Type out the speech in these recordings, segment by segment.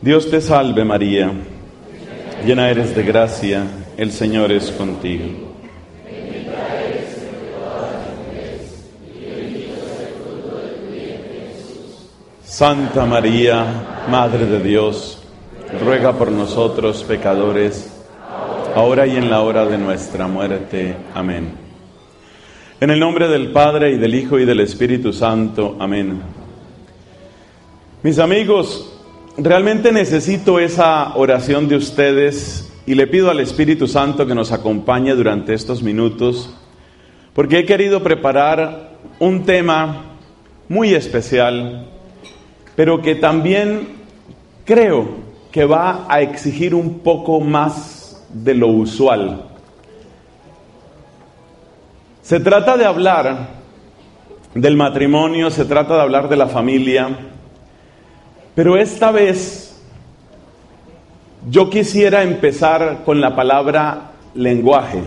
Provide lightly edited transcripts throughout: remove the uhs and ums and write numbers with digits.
Dios te salve María, llena eres de gracia, el Señor es contigo. Bendita eres entre todas las mujeres, y bendito es el fruto de tu vientre, Jesús. Santa María, Madre de Dios, ruega por nosotros pecadores, ahora y en la hora de nuestra muerte. Amén. En el nombre del Padre, y del Hijo, y del Espíritu Santo. Amén. Mis amigos, realmente necesito esa oración de ustedes y le pido al Espíritu Santo que nos acompañe durante estos minutos, porque he querido preparar un tema muy especial, pero que también creo que va a exigir un poco más de lo usual. Se trata de hablar del matrimonio, se trata de hablar de la familia, pero esta vez yo quisiera empezar con la palabra lenguaje.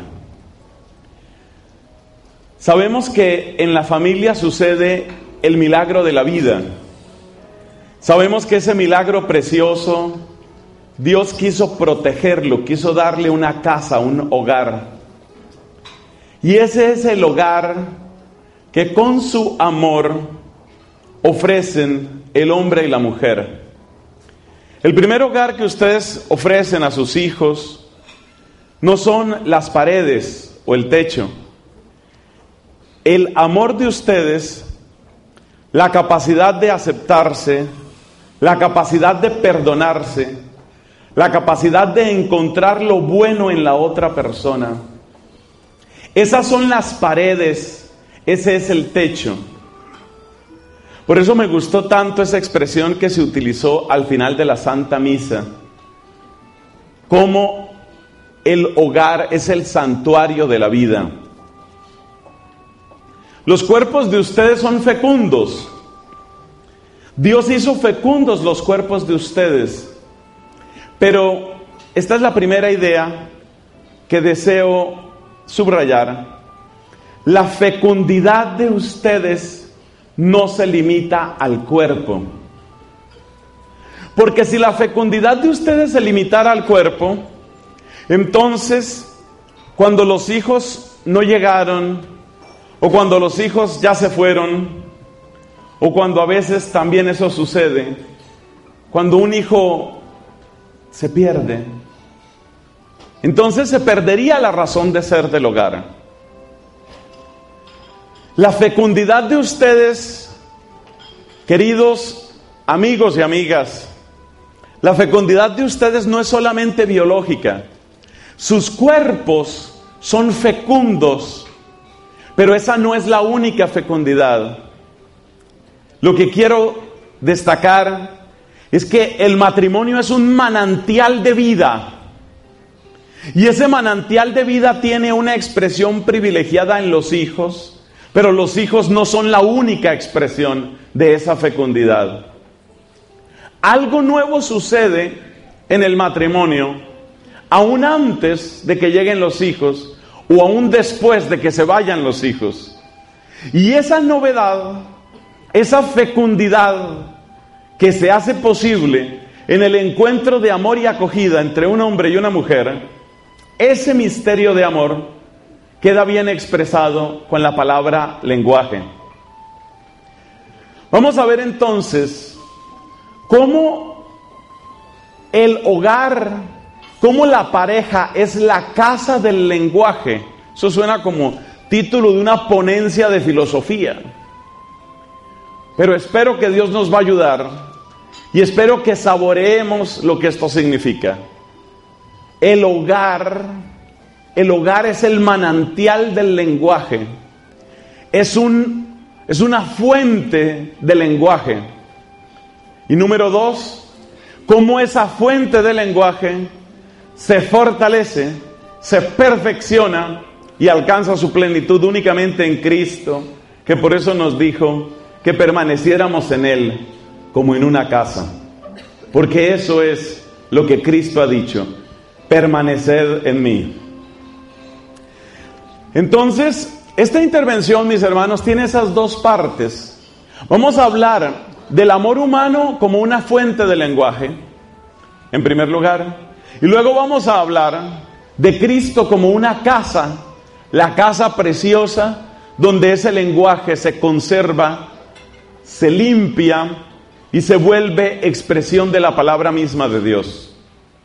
Sabemos que en la familia sucede el milagro de la vida. Sabemos que ese milagro precioso, Dios quiso protegerlo, quiso darle una casa, un hogar. Y ese es el hogar que con su amor ofrecen el hombre y la mujer. El primer hogar que ustedes ofrecen a sus hijos no son las paredes o el techo. El amor de ustedes, la capacidad de aceptarse, la capacidad de perdonarse, la capacidad de encontrar lo bueno en la otra persona. Esas son las paredes, ese es el techo. Por eso me gustó tanto esa expresión que se utilizó al final de la Santa Misa, como el hogar es el santuario de la vida. Los cuerpos de ustedes son fecundos. Dios hizo fecundos los cuerpos de ustedes. Pero esta es la primera idea que deseo subrayar. La fecundidad de ustedes no se limita al cuerpo. Porque si la fecundidad de ustedes se limitara al cuerpo, entonces cuando los hijos no llegaron, o cuando los hijos ya se fueron, o cuando a veces también eso sucede, cuando un hijo se pierde, entonces se perdería la razón de ser del hogar. La fecundidad de ustedes, queridos amigos y amigas, la fecundidad de ustedes no es solamente biológica. Sus cuerpos son fecundos, pero esa no es la única fecundidad. Lo que quiero destacar es que el matrimonio es un manantial de vida. Y ese manantial de vida tiene una expresión privilegiada en los hijos, pero los hijos no son la única expresión de esa fecundidad. Algo nuevo sucede en el matrimonio, aún antes de que lleguen los hijos, o aún después de que se vayan los hijos. Y esa novedad, esa fecundidad que se hace posible en el encuentro de amor y acogida entre un hombre y una mujer, ese misterio de amor queda bien expresado con la palabra lenguaje. Vamos a ver entonces cómo el hogar, cómo la pareja es la casa del lenguaje. Eso suena como título de una ponencia de filosofía. Pero espero que Dios nos va a ayudar y espero que saboreemos lo que esto significa. El hogar es el manantial del lenguaje. Es una fuente de lenguaje. Y número 2, cómo esa fuente de lenguaje se fortalece, se perfecciona y alcanza su plenitud únicamente en Cristo, que por eso nos dijo que permaneciéramos en Él como en una casa. Porque eso es lo que Cristo ha dicho: permaneced en mí. Entonces, esta intervención, mis hermanos, tiene esas dos partes. Vamos a hablar del amor humano como una fuente de lenguaje en primer lugar. Y luego vamos a hablar de Cristo como una casa, la casa preciosa, donde ese lenguaje se conserva, se limpia y se vuelve expresión de la palabra misma de Dios.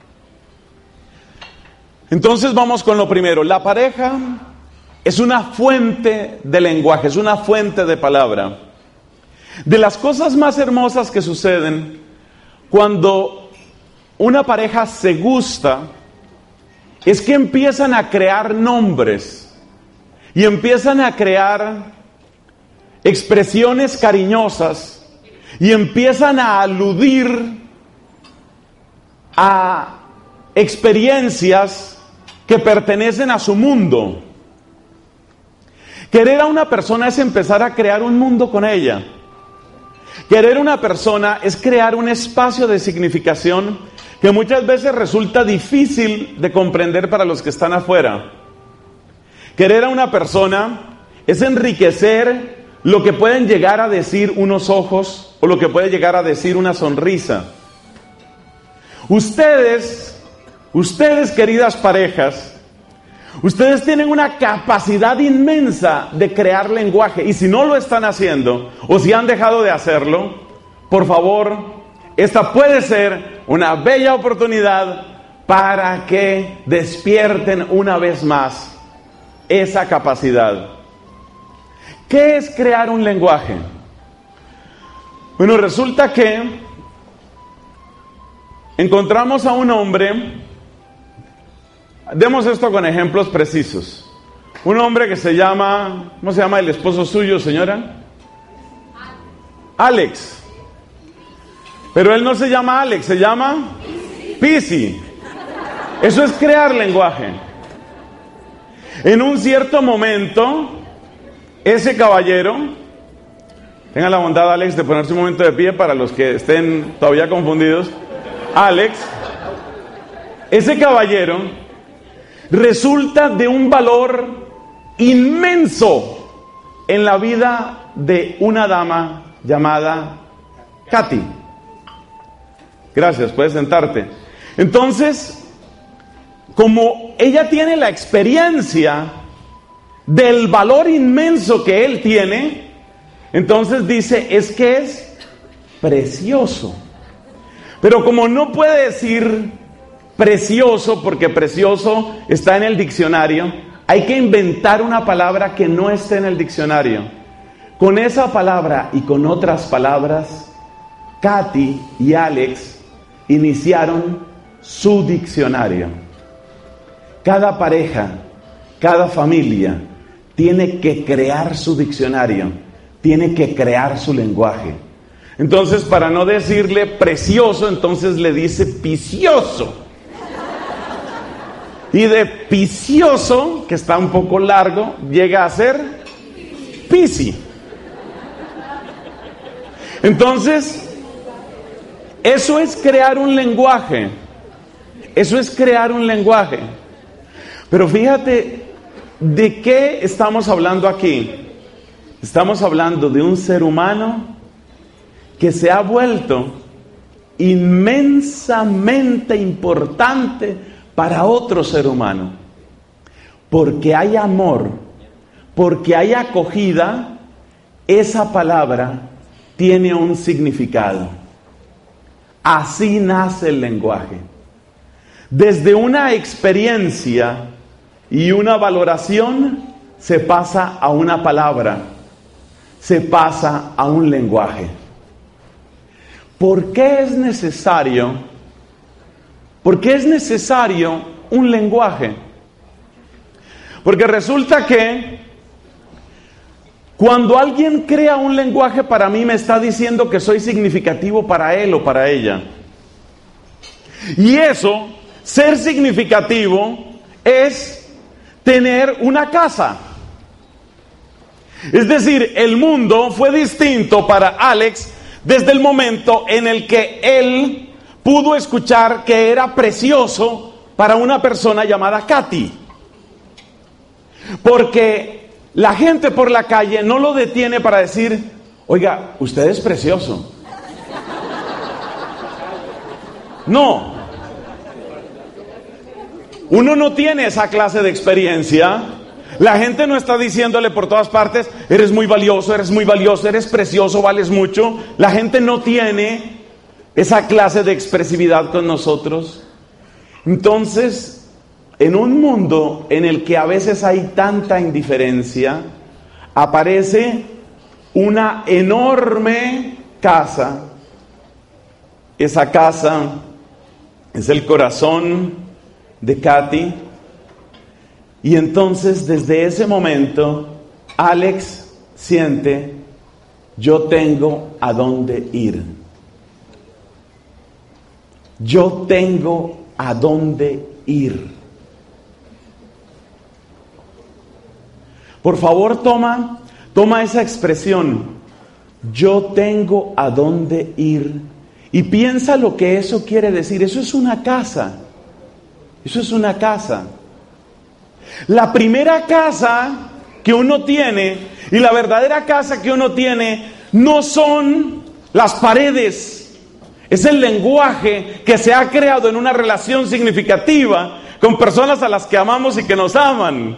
Entonces vamos con lo primero. La pareja es una fuente de lenguaje, es una fuente de palabra. De las cosas más hermosas que suceden cuando una pareja se gusta es que empiezan a crear nombres y empiezan a crear expresiones cariñosas y empiezan a aludir a experiencias que pertenecen a su mundo. Querer a una persona es empezar a crear un mundo con ella. Querer a una persona es crear un espacio de significación que muchas veces resulta difícil de comprender para los que están afuera. Querer a una persona es enriquecer lo que pueden llegar a decir unos ojos o lo que puede llegar a decir una sonrisa. Ustedes queridas parejas, ustedes tienen una capacidad inmensa de crear lenguaje, y si no lo están haciendo o si han dejado de hacerlo, por favor, esta puede ser una bella oportunidad para que despierten una vez más esa capacidad. ¿Qué es crear un lenguaje? Bueno, resulta que encontramos a un hombre. Demos esto con ejemplos precisos. Un hombre que se llama, ¿cómo se llama el esposo suyo, señora? Alex. Pero él no se llama Alex, se llama Pisi. Eso es crear lenguaje. En un cierto momento, ese caballero, tenga la bondad, Alex, de ponerse un momento de pie para los que estén todavía confundidos. Alex, ese caballero resulta de un valor inmenso en la vida de una dama llamada Katy. Gracias, puedes sentarte. Entonces, como ella tiene la experiencia del valor inmenso que él tiene, entonces dice, es que es precioso. Pero como no puede decir precioso, porque precioso está en el diccionario, hay que inventar una palabra que no esté en el diccionario. Con esa palabra y con otras palabras, Katy y Alex iniciaron su diccionario. Cada pareja, cada familia tiene que crear su diccionario, tiene que crear su lenguaje. Entonces, para no decirle precioso, entonces le dice picioso. Y de picioso, que está un poco largo, llega a ser pisi. Entonces, eso es crear un lenguaje. Eso es crear un lenguaje. Pero fíjate, ¿de qué estamos hablando aquí? Estamos hablando de un ser humano que se ha vuelto inmensamente importante para otro ser humano, porque hay amor, porque hay acogida. Esa palabra tiene un significado. Así nace el lenguaje, desde una experiencia y una valoración se pasa a una palabra, se pasa a un lenguaje. ¿Por qué es necesario? ¿Por qué es necesario un lenguaje? Porque resulta que cuando alguien crea un lenguaje, para mí me está diciendo que soy significativo para él o para ella. Y eso, ser significativo, es tener una casa. Es decir, el mundo fue distinto para Alex desde el momento en el que él pudo escuchar que era precioso para una persona llamada Katy. Porque la gente por la calle no lo detiene para decir, oiga, usted es precioso. No, Uno no tiene esa clase de experiencia. La gente no está diciéndole por todas partes, eres muy valioso, eres precioso, vales mucho. La gente no tiene esa clase de expresividad con nosotros. Entonces, en un mundo en el que a veces hay tanta indiferencia, aparece una enorme casa. Esa casa es el corazón de Katy. Y entonces, desde ese momento, Alex siente, yo tengo a dónde ir. Yo tengo a dónde ir. Por favor, toma esa expresión, yo tengo a dónde ir, y piensa lo que eso quiere decir. Eso es una casa. Eso es una casa. La primera casa que uno tiene y la verdadera casa que uno tiene no son las paredes. Es el lenguaje que se ha creado en una relación significativa con personas a las que amamos y que nos aman.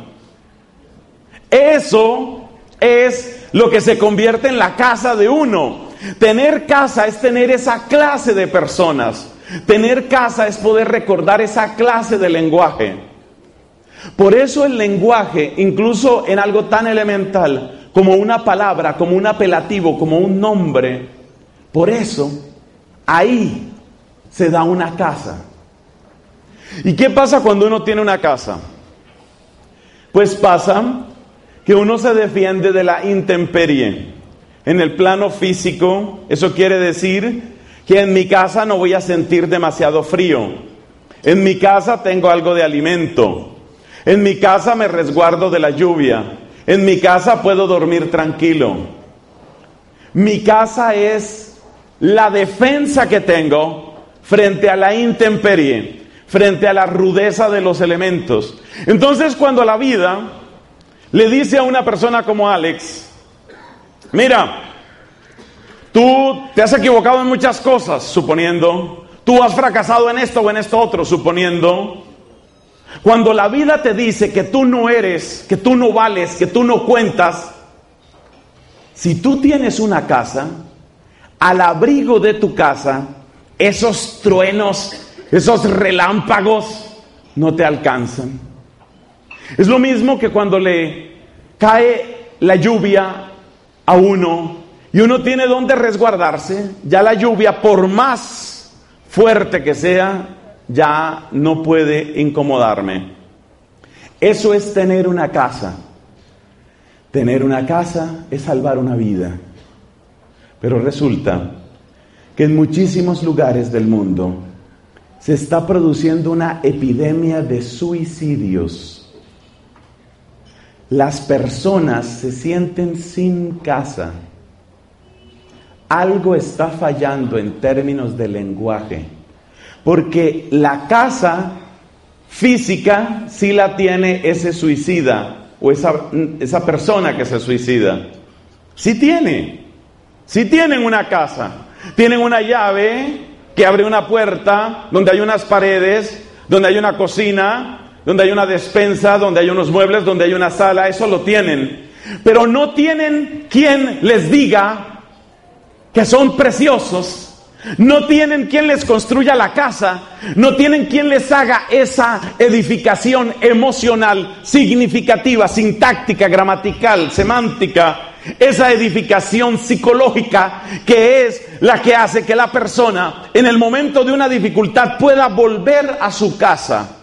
Eso es lo que se convierte en la casa de uno. Tener casa es tener esa clase de personas. Tener casa es poder recordar esa clase de lenguaje. Por eso el lenguaje, incluso en algo tan elemental como una palabra, como un apelativo, como un nombre, por eso ahí se da una casa. ¿Y qué pasa cuando uno tiene una casa? Pues pasa que uno se defiende de la intemperie. En el plano físico, eso quiere decir que en mi casa no voy a sentir demasiado frío. En mi casa tengo algo de alimento. En mi casa me resguardo de la lluvia. En mi casa puedo dormir tranquilo. Mi casa es la defensa que tengo frente a la intemperie, frente a la rudeza de los elementos. Entonces, cuando la vida le dice a una persona como Alex, mira, tú te has equivocado en muchas cosas, suponiendo, tú has fracasado en esto o en esto otro, suponiendo. Cuando la vida te dice que tú no eres, que tú no vales, que tú no cuentas, si tú tienes una casa, al abrigo de tu casa, esos truenos, esos relámpagos no te alcanzan. Es lo mismo que cuando le cae la lluvia a uno y uno tiene donde resguardarse, ya la lluvia, por más fuerte que sea, ya no puede incomodarme. Eso es tener una casa. Tener una casa es salvar una vida. Pero resulta que en muchísimos lugares del mundo se está produciendo una epidemia de suicidios. Las personas se sienten sin casa. Algo está fallando en términos de lenguaje. Porque la casa física sí la tiene ese suicida o esa persona que se suicida. Sí tienen una casa. Tienen una llave que abre una puerta, donde hay unas paredes, donde hay una cocina, donde hay una despensa, donde hay unos muebles, donde hay una sala. Eso lo tienen. Pero no tienen quien les diga que son preciosos. No tienen quien les construya la casa, no tienen quien les haga esa edificación emocional, significativa, sintáctica, gramatical, semántica, esa edificación psicológica que es la que hace que la persona en el momento de una dificultad pueda volver a su casa.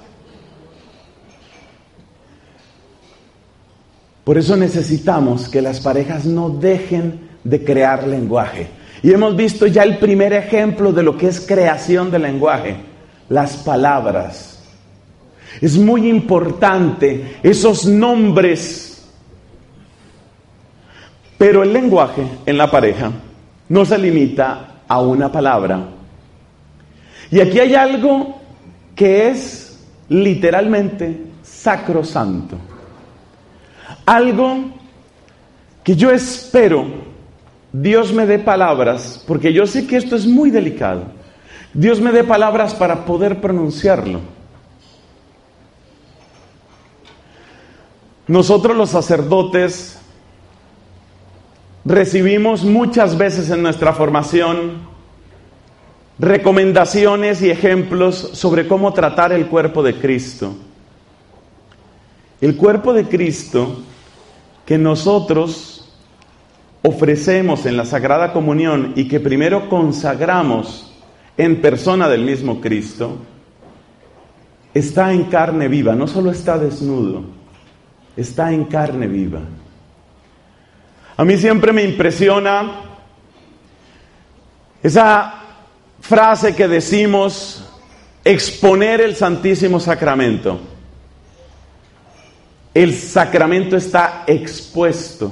Por eso necesitamos que las parejas no dejen de crear lenguaje. Y hemos visto ya el primer ejemplo de lo que es creación de lenguaje, las palabras. Es muy importante esos nombres. Pero el lenguaje en la pareja no se limita a una palabra. Y aquí hay algo que es literalmente sacrosanto. Algo que yo espero Dios me dé palabras, porque yo sé que esto es muy delicado. Dios me dé palabras para poder pronunciarlo. Nosotros los sacerdotes recibimos muchas veces en nuestra formación recomendaciones y ejemplos sobre cómo tratar el cuerpo de Cristo. El cuerpo de Cristo que nosotros ofrecemos en la Sagrada Comunión y que primero consagramos en persona del mismo Cristo, está en carne viva, no solo está desnudo, está en carne viva. A mí siempre me impresiona esa frase que decimos, exponer el Santísimo Sacramento. El sacramento está expuesto.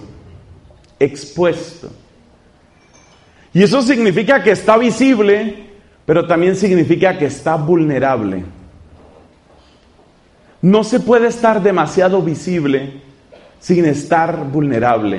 Y eso significa que está visible, pero también significa que está vulnerable. No se puede estar demasiado visible sin estar vulnerable.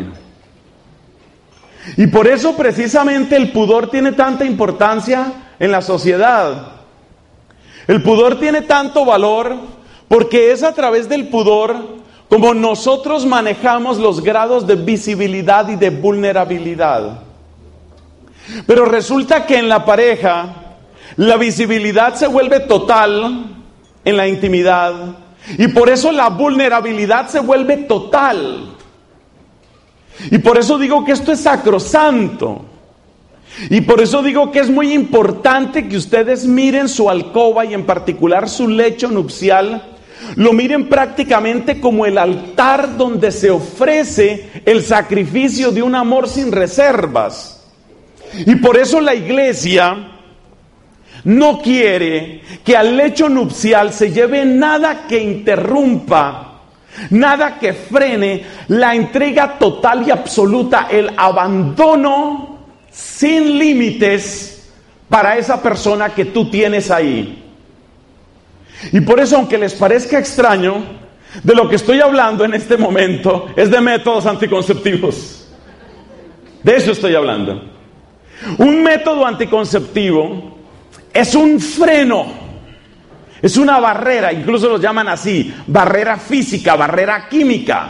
Y por eso precisamente el pudor tiene tanta importancia en la sociedad. El pudor tiene tanto valor porque es a través del pudor como nosotros manejamos los grados de visibilidad y de vulnerabilidad. Pero resulta que en la pareja la visibilidad se vuelve total en la intimidad y por eso la vulnerabilidad se vuelve total. Y por eso digo que esto es sacrosanto. Y por eso digo que es muy importante que ustedes miren su alcoba y en particular su lecho nupcial, lo miren prácticamente como el altar donde se ofrece el sacrificio de un amor sin reservas. Y por eso la iglesia no quiere que al lecho nupcial se lleve nada que interrumpa, nada que frene la entrega total y absoluta, el abandono sin límites para esa persona que tú tienes ahí. Y por eso, aunque les parezca extraño, de lo que estoy hablando en este momento es de métodos anticonceptivos. De eso estoy hablando. Un método anticonceptivo es un freno, es una barrera, incluso los llaman así, barrera física, barrera química.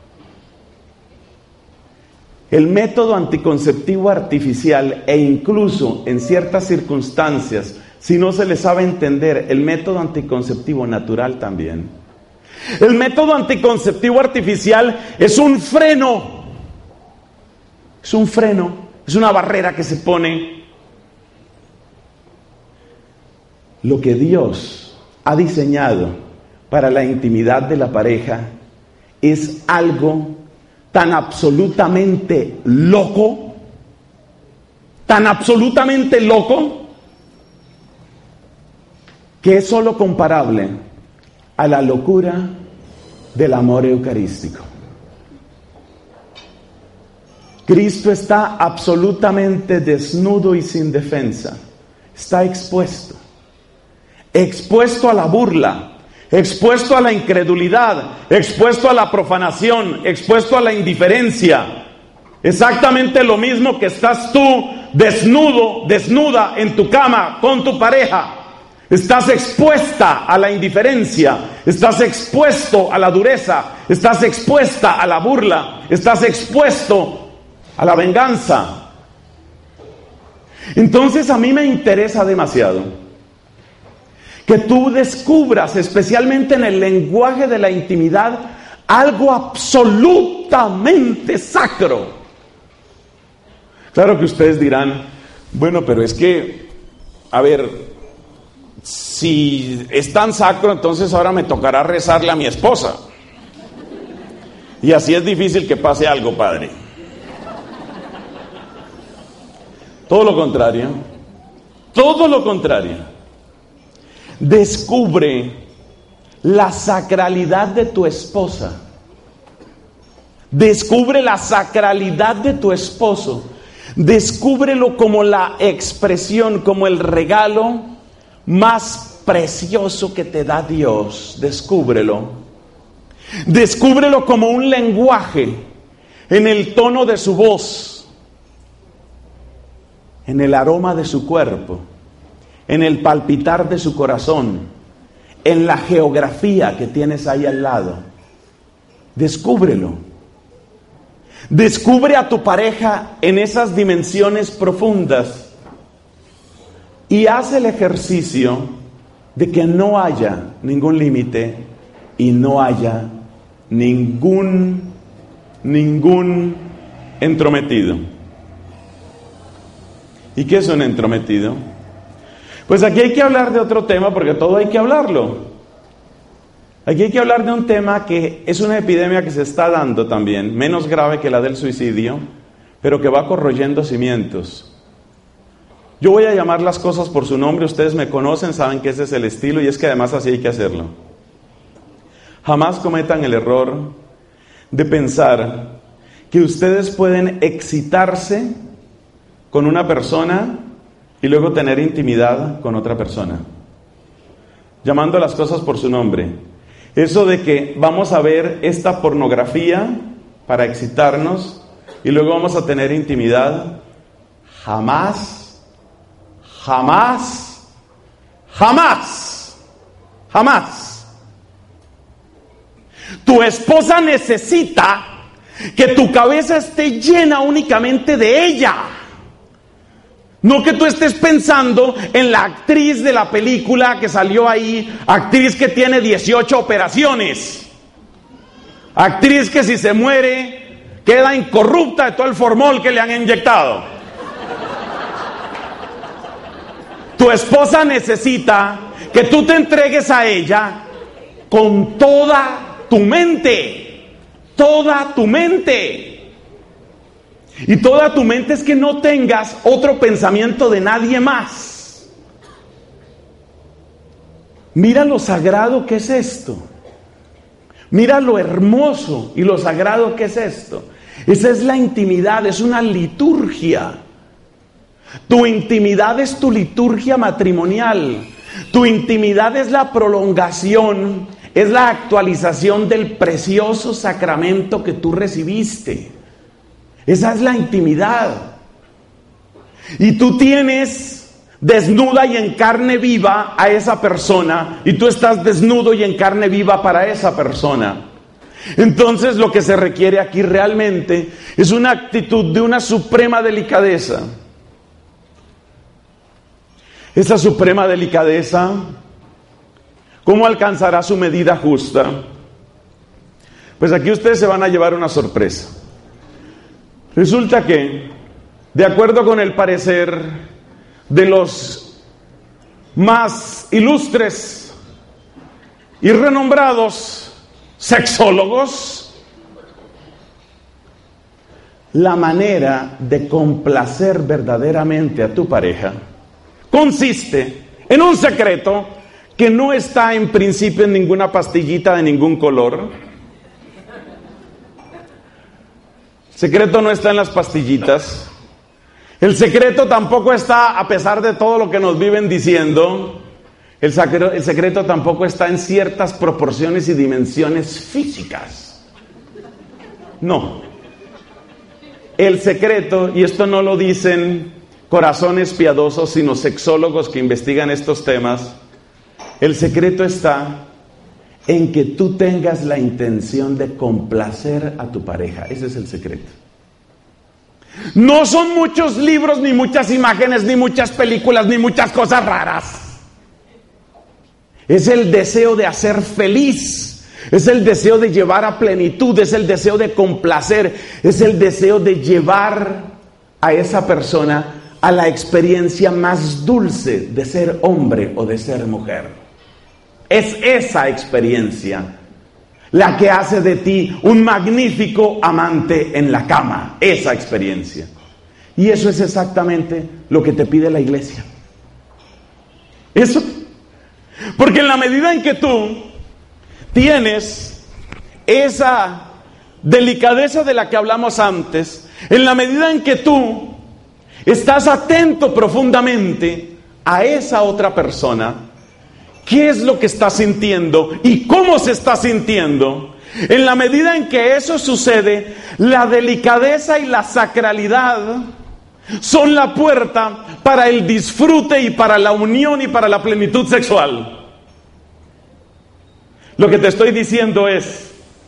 El método anticonceptivo artificial e incluso en ciertas circunstancias, si no se le sabe entender, el método anticonceptivo natural también. El método anticonceptivo artificial es un freno. Es un freno, es una barrera que se pone. Lo que Dios ha diseñado para la intimidad de la pareja es algo tan absolutamente loco, que es solo comparable a la locura del amor eucarístico. Cristo está absolutamente desnudo y sin defensa. Está expuesto a la burla, expuesto a la incredulidad, expuesto a la profanación, expuesto a la indiferencia. Exactamente lo mismo que estás tú desnudo, desnuda en tu cama con tu pareja. Estás expuesta a la indiferencia, estás expuesto a la dureza, estás expuesta a la burla, estás expuesto a la venganza. Entonces a mí me interesa demasiado que tú descubras, especialmente en el lenguaje de la intimidad, algo absolutamente sacro. Claro que ustedes dirán, bueno, pero es que, a ver, si es tan sacro, entonces ahora me tocará rezarle a mi esposa. Y así es difícil que pase algo, padre. Todo lo contrario. Descubre la sacralidad de tu esposa. Descubre la sacralidad de tu esposo. Descúbrelo como la expresión, como el regalo más precioso que te da Dios. Descúbrelo como un lenguaje en el tono de su voz, en el aroma de su cuerpo, en el palpitar de su corazón, en la geografía que tienes ahí al lado. Descúbrelo. Descubre a tu pareja en esas dimensiones profundas y haz el ejercicio de que no haya ningún límite y no haya ningún entrometido. ¿Y qué es un entrometido? Pues aquí hay que hablar de otro tema, porque todo hay que hablarlo. Aquí hay que hablar de un tema que es una epidemia que se está dando también, menos grave que la del suicidio, pero que va corroyendo cimientos. Yo voy a llamar las cosas por su nombre, ustedes me conocen, saben que ese es el estilo y es que además así hay que hacerlo. Jamás cometan el error de pensar que ustedes pueden excitarse con una persona y luego tener intimidad con otra persona. Llamando las cosas por su nombre. Eso de que vamos a ver esta pornografía para excitarnos y luego vamos a tener intimidad, jamás. Tu esposa necesita que tu cabeza esté llena únicamente de ella. No que tú estés pensando en la actriz de la película que salió ahí, actriz que tiene 18 operaciones, actriz que si se muere queda incorrupta de todo el formol que le han inyectado. Tu esposa necesita que tú te entregues a ella con toda tu mente, toda tu mente. Y toda tu mente es que no tengas otro pensamiento de nadie más. Mira lo sagrado que es esto. Mira lo hermoso y lo sagrado que es esto. Esa es la intimidad, es una liturgia. Tu intimidad es tu liturgia matrimonial. Tu intimidad es la prolongación, es la actualización del precioso sacramento que tú recibiste. Esa es la intimidad. Y tú tienes desnuda y en carne viva a esa persona, y tú estás desnudo y en carne viva para esa persona. Entonces lo que se requiere aquí realmente es una actitud de una suprema delicadeza. Esa suprema delicadeza, ¿cómo alcanzará su medida justa? Pues aquí ustedes se van a llevar una sorpresa. Resulta que, de acuerdo con el parecer de los más ilustres y renombrados sexólogos, la manera de complacer verdaderamente a tu pareja consiste en un secreto que no está en principio en ninguna pastillita de ningún color. El secreto no está en las pastillitas. El secreto tampoco está, a pesar de todo lo que nos viven diciendo, el secreto tampoco está en ciertas proporciones y dimensiones físicas. No. El secreto, y esto no lo dicen corazones piadosos, sino sexólogos que investigan estos temas, el secreto está en que tú tengas la intención de complacer a tu pareja. Ese es el secreto. No son muchos libros, ni muchas imágenes, ni muchas películas, ni muchas cosas raras. Es el deseo de hacer feliz, es el deseo de llevar a plenitud, es el deseo de complacer, es el deseo de llevar a esa persona a la experiencia más dulce de ser hombre o de ser mujer. Es esa experiencia la que hace de ti un magnífico amante en la cama. Esa experiencia. Y eso es exactamente lo que te pide la iglesia. Eso. Porque en la medida en que tú tienes esa delicadeza de la que hablamos antes, en la medida en que tú estás atento profundamente a esa otra persona, ¿qué es lo que está sintiendo y cómo se está sintiendo? En la medida en que eso sucede, la delicadeza y la sacralidad son la puerta para el disfrute y para la unión y para la plenitud sexual. Lo que te estoy diciendo es,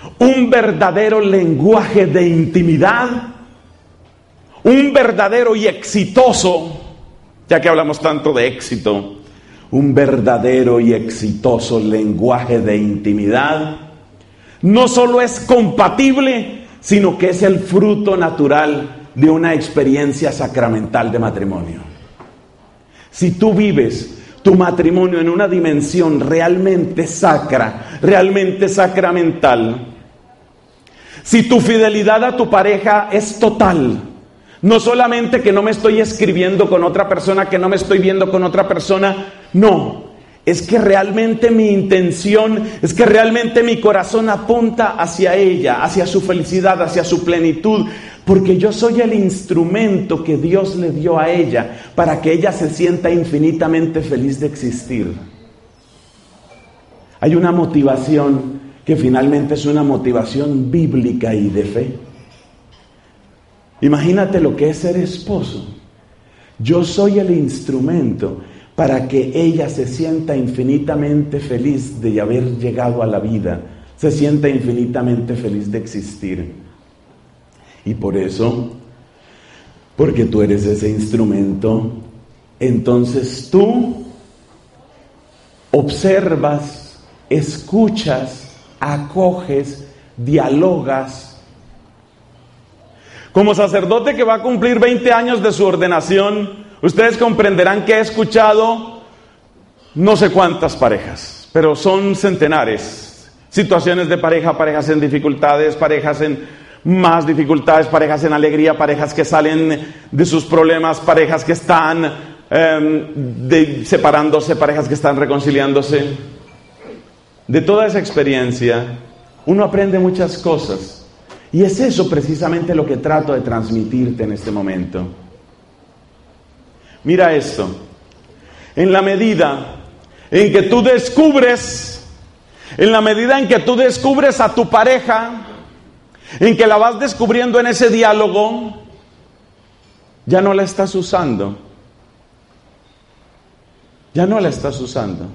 un verdadero lenguaje de intimidad, un verdadero y exitoso, ya que hablamos tanto de éxito, un verdadero y exitoso lenguaje de intimidad, no solo es compatible, sino que es el fruto natural de una experiencia sacramental de matrimonio. Si tú vives tu matrimonio en una dimensión realmente sacra, realmente sacramental, si tu fidelidad a tu pareja es total, no solamente que no me estoy escribiendo con otra persona, que no me estoy viendo con otra persona, no, es que realmente mi intención, es que realmente mi corazón apunta hacia ella, hacia su felicidad, hacia su plenitud, porque yo soy el instrumento que Dios le dio a ella para que ella se sienta infinitamente feliz de existir. Hay una motivación que finalmente es una motivación bíblica y de fe. Imagínate lo que es ser esposo. Yo soy el instrumento para que ella se sienta infinitamente feliz de haber llegado a la vida, se sienta infinitamente feliz de existir. Y por eso, porque tú eres ese instrumento, entonces tú observas, escuchas, acoges, dialogas. Como sacerdote que va a cumplir 20 años de su ordenación, ustedes comprenderán que he escuchado no sé cuántas parejas, pero son centenares. Situaciones de pareja, parejas en dificultades, parejas en más dificultades, parejas en alegría, parejas que salen de sus problemas, parejas que están separándose, parejas que están reconciliándose. De toda esa experiencia, uno aprende muchas cosas. Y es eso precisamente lo que trato de transmitirte en este momento. Mira esto. En la medida en que tú descubres, a tu pareja, en que la vas descubriendo en ese diálogo, ya no la estás usando. Ya no la estás usando.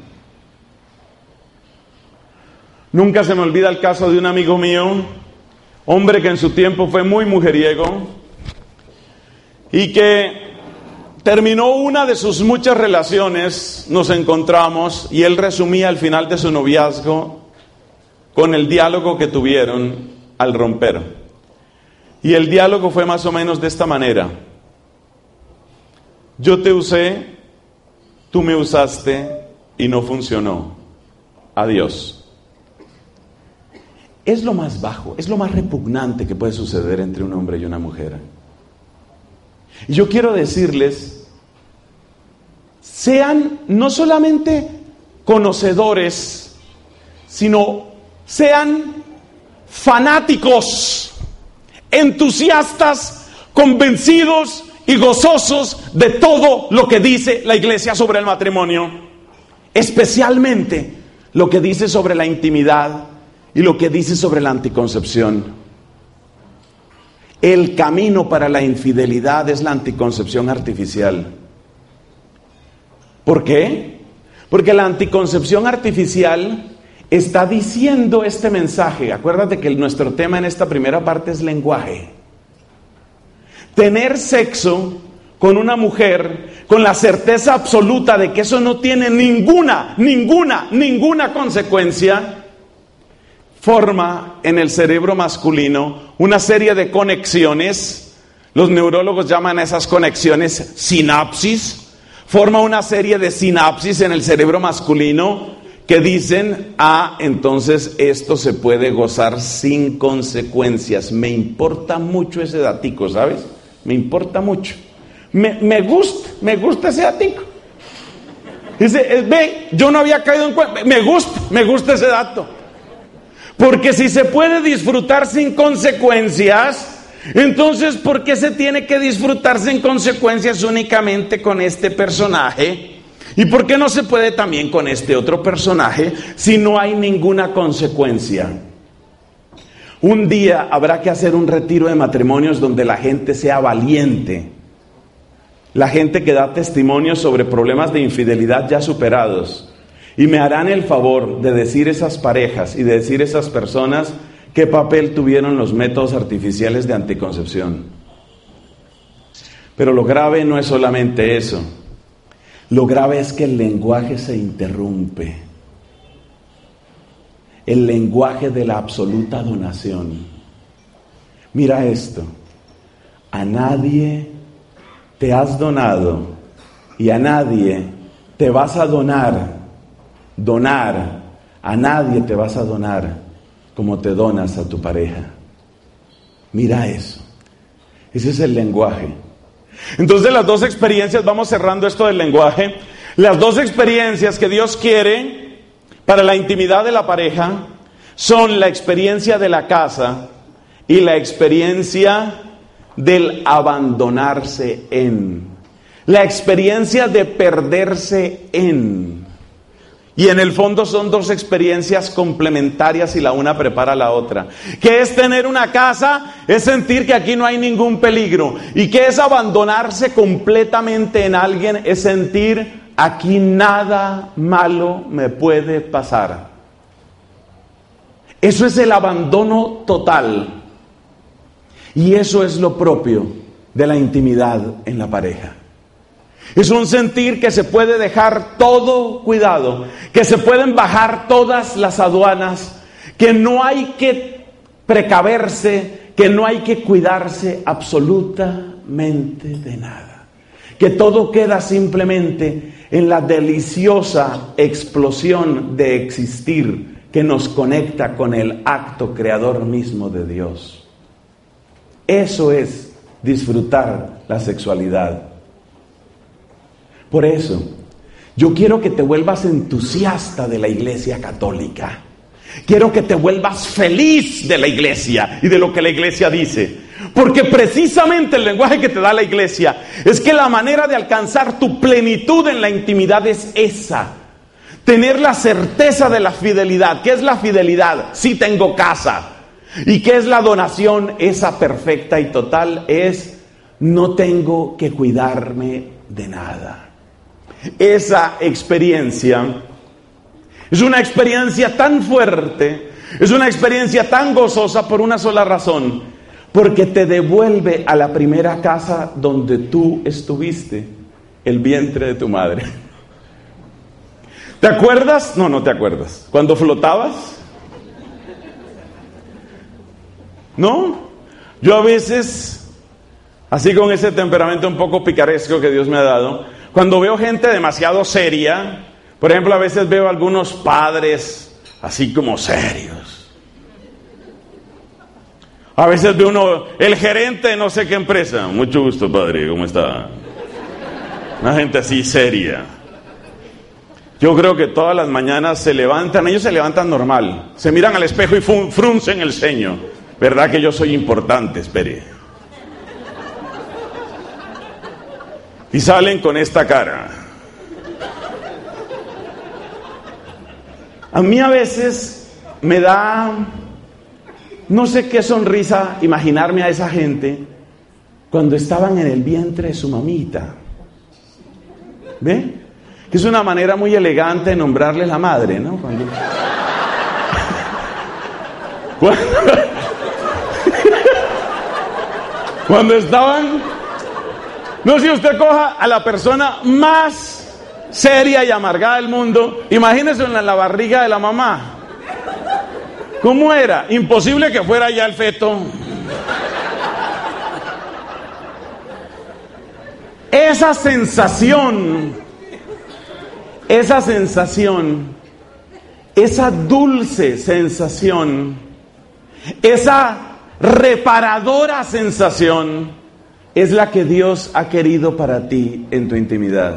Nunca se me olvida el caso de un amigo mío, hombre que en su tiempo fue muy mujeriego y que terminó una de sus muchas relaciones, nos encontramos y él resumía al final de su noviazgo con el diálogo que tuvieron al romper. Y el diálogo fue más o menos de esta manera: yo te usé, tú me usaste y no funcionó. Adiós. Es lo más bajo, es lo más repugnante que puede suceder entre un hombre y una mujer. Y yo quiero decirles, sean no solamente conocedores, sino sean fanáticos, entusiastas, convencidos y gozosos de todo lo que dice la Iglesia sobre el matrimonio, especialmente lo que dice sobre la intimidad y lo que dice sobre la anticoncepción. El camino para la infidelidad es la anticoncepción artificial. ¿Por qué? Porque la anticoncepción artificial está diciendo este mensaje. Acuérdate que nuestro tema en esta primera parte es lenguaje. Tener sexo con una mujer con la certeza absoluta de que eso no tiene ninguna consecuencia, forma en el cerebro masculino una serie de conexiones. Los neurólogos llaman a esas conexiones sinapsis. Forma una serie de sinapsis en el cerebro masculino que dicen, entonces esto se puede gozar sin consecuencias. Me importa mucho ese datico, ¿sabes? Me importa mucho. Me gusta ese datico. Dice, ve, yo no había caído en cuenta. Me gusta ese dato. Porque si se puede disfrutar sin consecuencias, entonces ¿por qué se tiene que disfrutar sin consecuencias únicamente con este personaje? ¿Y por qué no se puede también con este otro personaje si no hay ninguna consecuencia? Un día habrá que hacer un retiro de matrimonios donde la gente sea valiente. La gente que da testimonio sobre problemas de infidelidad ya superados. Y me harán el favor de decir esas parejas y de decir esas personas ¿Qué papel tuvieron los métodos artificiales de anticoncepción? Pero lo grave no es solamente eso. Lo grave es que el lenguaje se interrumpe. El lenguaje de la absoluta donación. Mira esto. A nadie te has donado y a nadie te vas a donar. A nadie te vas a donar como te donas a tu pareja. Mira eso. Ese es el lenguaje. Entonces las dos experiencias, vamos cerrando esto del lenguaje, las dos experiencias que Dios quiere para la intimidad de la pareja son la experiencia de la casa y la experiencia del abandonarse en, la experiencia de perderse en. Y en el fondo son dos experiencias complementarias y la una prepara a la otra. ¿Qué es tener una casa? Es sentir que aquí no hay ningún peligro. ¿Y qué es abandonarse completamente en alguien? Es sentir aquí nada malo me puede pasar. Eso es el abandono total. Y eso es lo propio de la intimidad en la pareja. Es un sentir que se puede dejar todo cuidado, que se pueden bajar todas las aduanas, que no hay que precaverse, que no hay que cuidarse absolutamente de nada. Que todo queda simplemente en la deliciosa explosión de existir que nos conecta con el acto creador mismo de Dios. Eso es disfrutar la sexualidad. Por eso, yo quiero que te vuelvas entusiasta de la Iglesia Católica. Quiero que te vuelvas feliz de la Iglesia y de lo que la Iglesia dice. Porque precisamente el lenguaje que te da la Iglesia es que la manera de alcanzar tu plenitud en la intimidad es esa. Tener la certeza de la fidelidad. ¿Qué es la fidelidad? Sí tengo casa. ¿Y qué es la donación? Esa perfecta y total es no tengo que cuidarme de nada. Esa experiencia es una experiencia tan fuerte, es una experiencia tan gozosa por una sola razón, porque te devuelve a la primera casa donde tú estuviste, el vientre de tu madre. ¿Te acuerdas? No te acuerdas. ¿Cuando flotabas? ¿No? Yo a veces, así con ese temperamento un poco picaresco que Dios me ha dado, cuando veo gente demasiado seria, por ejemplo, a veces veo algunos padres así como serios. A veces ve uno, el gerente de no sé qué empresa. Mucho gusto, padre, ¿cómo está? Una gente así seria. Yo creo que todas las mañanas se levantan, ellos se levantan normal. Se miran al espejo y fruncen el ceño. ¿Verdad que yo soy importante? Espere. Y salen con esta cara. A mí a veces me da, no sé qué sonrisa imaginarme a esa gente cuando estaban en el vientre de su mamita. ¿Ve? Que es una manera muy elegante de nombrarle la madre, ¿no? Cuando estaban... No, si usted coja a la persona más seria y amargada del mundo, imagínese en la barriga de la mamá. ¿Cómo era? Imposible que fuera ya el feto. Esa sensación, esa dulce sensación, esa reparadora sensación, es la que Dios ha querido para ti en tu intimidad.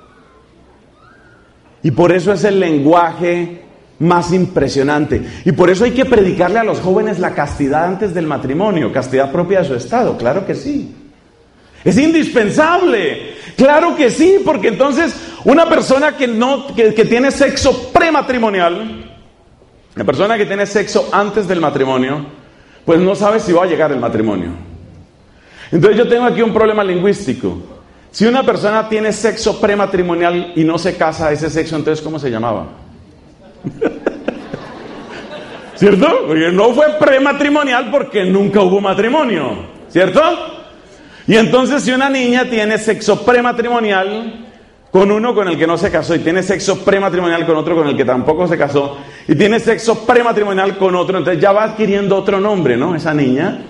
Y por eso es el lenguaje más impresionante. Y por eso hay que predicarle a los jóvenes la castidad antes del matrimonio, castidad propia de su estado, claro que sí. Es indispensable, claro que sí, porque entonces una persona que tiene sexo prematrimonial, la persona que tiene sexo antes del matrimonio, pues no sabe si va a llegar el matrimonio. Entonces yo tengo aquí un problema lingüístico. Si una persona tiene sexo prematrimonial y no se casa, ese sexo, entonces ¿cómo se llamaba? ¿Cierto? Porque no fue prematrimonial porque nunca hubo matrimonio, ¿cierto? Y entonces si una niña tiene sexo prematrimonial con uno con el que no se casó, y tiene sexo prematrimonial con otro con el que tampoco se casó, y tiene sexo prematrimonial con otro, entonces ya va adquiriendo otro nombre, ¿no? Esa niña.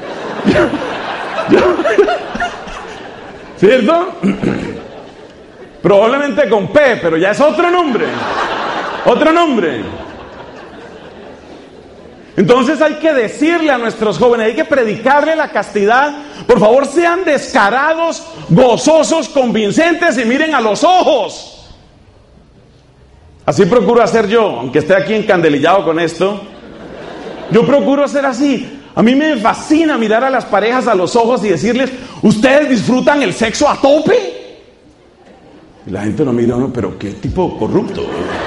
¿Cierto? Probablemente con P, pero ya es otro nombre. Otro nombre. Entonces hay que decirle a nuestros jóvenes, hay que predicarle la castidad. Por favor, sean descarados, gozosos, convincentes y miren a los ojos. Así procuro hacer yo, aunque esté aquí encandelillado con esto. Yo procuro ser así. A mí me fascina mirar a las parejas a los ojos y decirles, ¿ustedes disfrutan el sexo a tope? Y la gente no mira, no, pero qué tipo corrupto.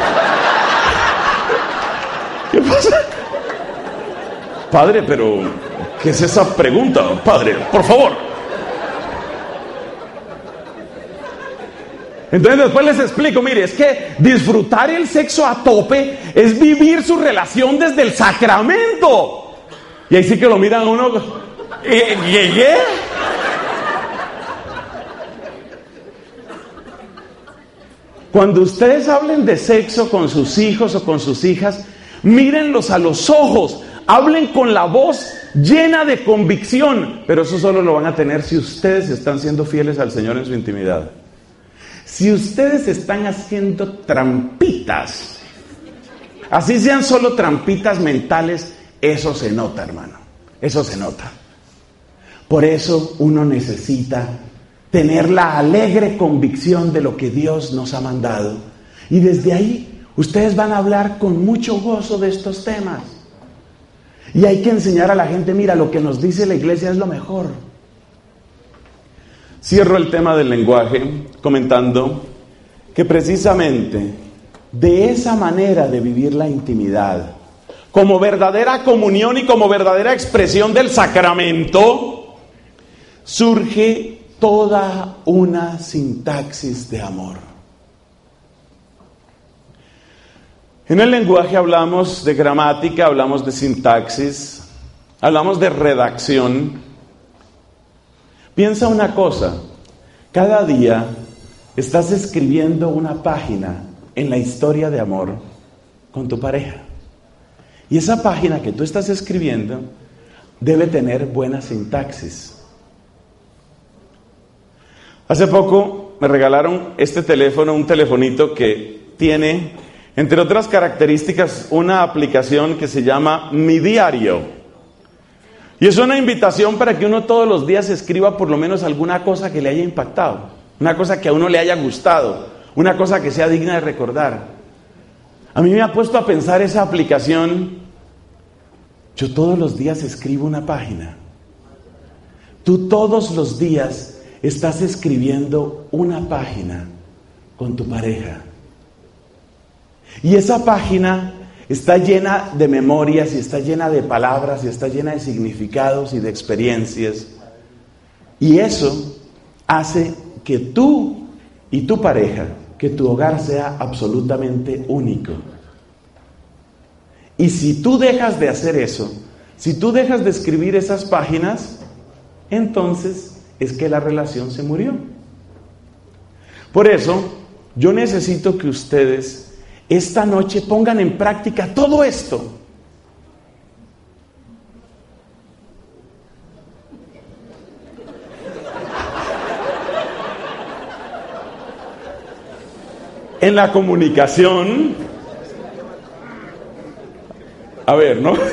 ¿Qué pasa? Padre, pero ¿qué es esa pregunta? Padre, por favor. Entonces después les explico, mire, es que disfrutar el sexo a tope es vivir su relación desde el sacramento. Y ahí sí que lo miran a uno. ¿Qué? Cuando ustedes hablen de sexo con sus hijos o con sus hijas, mírenlos a los ojos. Hablen con la voz llena de convicción, pero eso solo lo van a tener si ustedes están siendo fieles al Señor en su intimidad. Si ustedes están haciendo trampitas, así sean solo trampitas mentales, eso se nota, hermano, eso se nota. Por eso uno necesita tener la alegre convicción de lo que Dios nos ha mandado, y desde ahí ustedes van a hablar con mucho gozo de estos temas. Y hay que enseñar a la gente, mira, lo que nos dice la iglesia es lo mejor. Cierro el tema del lenguaje comentando que precisamente de esa manera de vivir la intimidad, como verdadera comunión y como verdadera expresión del sacramento, surge toda una sintaxis de amor. En el lenguaje hablamos de gramática, hablamos de sintaxis, hablamos de redacción. Piensa una cosa, cada día estás escribiendo una página en la historia de amor con tu pareja. Y esa página que tú estás escribiendo debe tener buena sintaxis. Hace poco me regalaron este teléfono, un telefonito que tiene, entre otras características, una aplicación que se llama Mi Diario. Y es una invitación para que uno todos los días escriba por lo menos alguna cosa que le haya impactado, una cosa que a uno le haya gustado, una cosa que sea digna de recordar. A mí me ha puesto a pensar esa aplicación. Yo todos los días escribo una página. Tú todos los días estás escribiendo una página con tu pareja. Y esa página está llena de memorias y está llena de palabras y está llena de significados y de experiencias. Y eso hace que tú y tu pareja, que tu hogar sea absolutamente único. Y si tú dejas de hacer eso, si tú dejas de escribir esas páginas, entonces es que la relación se murió. Por eso, yo necesito que ustedes esta noche pongan en práctica todo esto. En la comunicación, a ver, ¿no?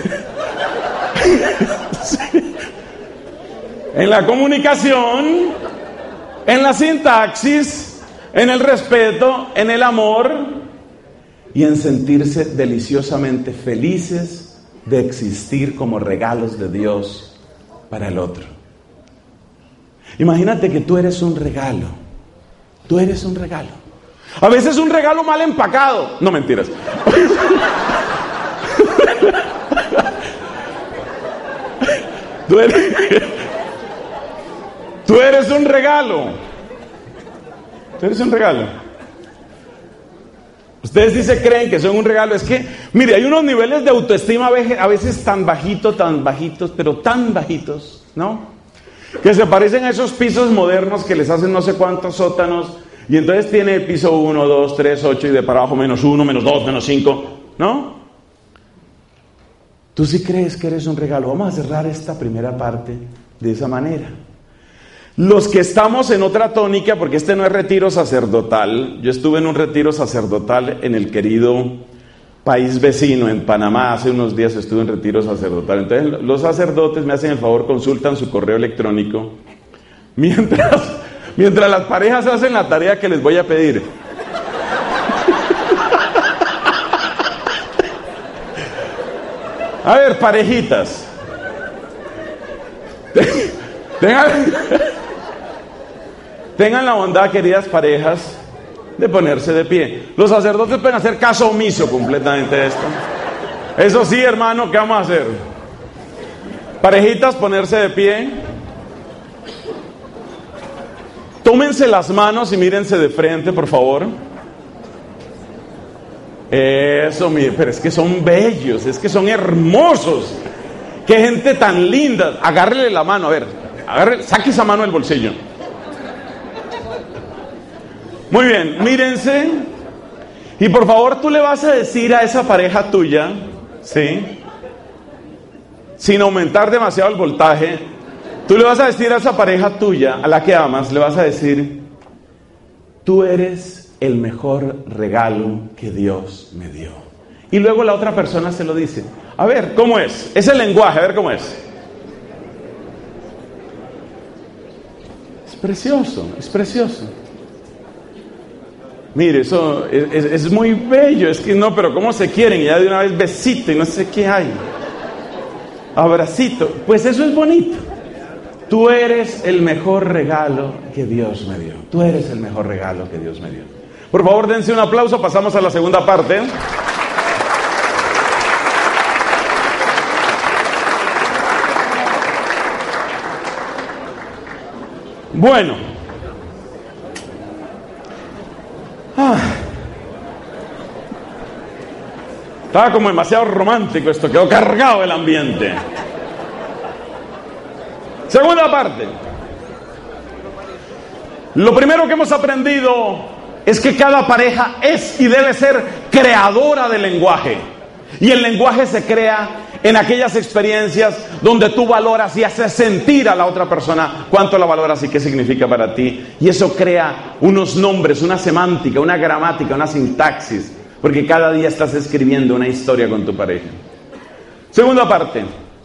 Sí. En la comunicación, en la sintaxis, en el respeto, en el amor y en sentirse deliciosamente felices de existir como regalos de Dios para el otro. Imagínate que tú eres un regalo. Tú eres un regalo. A veces un regalo mal empacado. No, mentiras. Tú eres un regalo. Tú eres un regalo. Ustedes sí se creen que son un regalo. Es que, mire, hay unos niveles de autoestima a veces tan bajitos, pero tan bajitos, ¿no? Que se parecen a esos pisos modernos que les hacen no sé cuántos sótanos. Y entonces tiene piso 1, 2, 3, 8 y de para abajo -1, -2, -5, ¿no? Tú sí crees que eres un regalo. Vamos a cerrar esta primera parte de esa manera. Los que estamos en otra tónica, porque este no es retiro sacerdotal, yo estuve en un retiro sacerdotal en el querido país vecino, en Panamá, hace unos días estuve en retiro sacerdotal. Entonces los sacerdotes me hacen el favor, consultan su correo electrónico, mientras las parejas hacen la tarea que les voy a pedir. A ver, parejitas. Tengan la bondad, queridas parejas, de ponerse de pie. Los sacerdotes pueden hacer caso omiso completamente de esto. Eso sí, hermano, ¿qué vamos a hacer? Parejitas, ponerse de pie. Tómense las manos y mírense de frente, por favor. Eso, mire, pero es que son bellos, es que son hermosos. Qué gente tan linda. Agárrele la mano, a ver, saque esa mano del bolsillo. Muy bien, mírense. Y por favor, tú le vas a decir a esa pareja tuya, ¿sí? Sin aumentar demasiado el voltaje, tú le vas a decir a esa pareja tuya, a la que amas, le vas a decir: tú eres el mejor regalo que Dios me dio. Y luego la otra persona se lo dice. A ver, ¿cómo es? Es el lenguaje, a ver cómo es. Es precioso, es precioso. Mire, eso es muy bello. Es que no, pero ¿cómo se quieren? Y ya de una vez besito y no sé qué hay. Abracito. Pues eso es bonito. Tú eres el mejor regalo que Dios me dio. Tú eres el mejor regalo que Dios me dio. Por favor, dense un aplauso. Pasamos a la segunda parte. Bueno. Estaba como demasiado romántico esto, quedó cargado el ambiente. Segunda parte. Lo primero que hemos aprendido es que cada pareja es y debe ser creadora del lenguaje. Y el lenguaje se crea en aquellas experiencias donde tú valoras y haces sentir a la otra persona cuánto la valoras y qué significa para ti. Y eso crea unos nombres, una semántica, una gramática, una sintaxis, porque cada día estás escribiendo una historia con tu pareja. Segunda parte.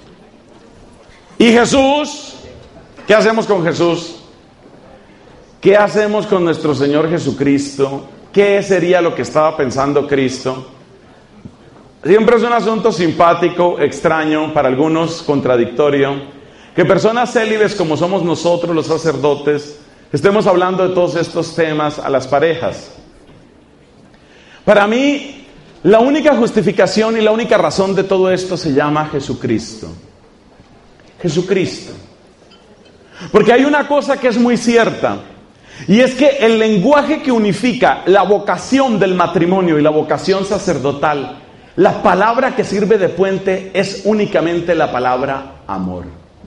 Y Jesús, ¿qué hacemos con Jesús? ¿Qué hacemos con nuestro Señor Jesucristo? ¿Qué sería lo que estaba pensando Cristo? Siempre es un asunto simpático, extraño, para algunos contradictorio, que personas célibes como somos nosotros los sacerdotes, estemos hablando de todos estos temas a las parejas. Para mí, la única justificación y la única razón de todo esto se llama Jesucristo. Jesucristo. Porque hay una cosa que es muy cierta, y es que el lenguaje que unifica la vocación del matrimonio y la vocación sacerdotal, la palabra que sirve de puente es únicamente la palabra amor.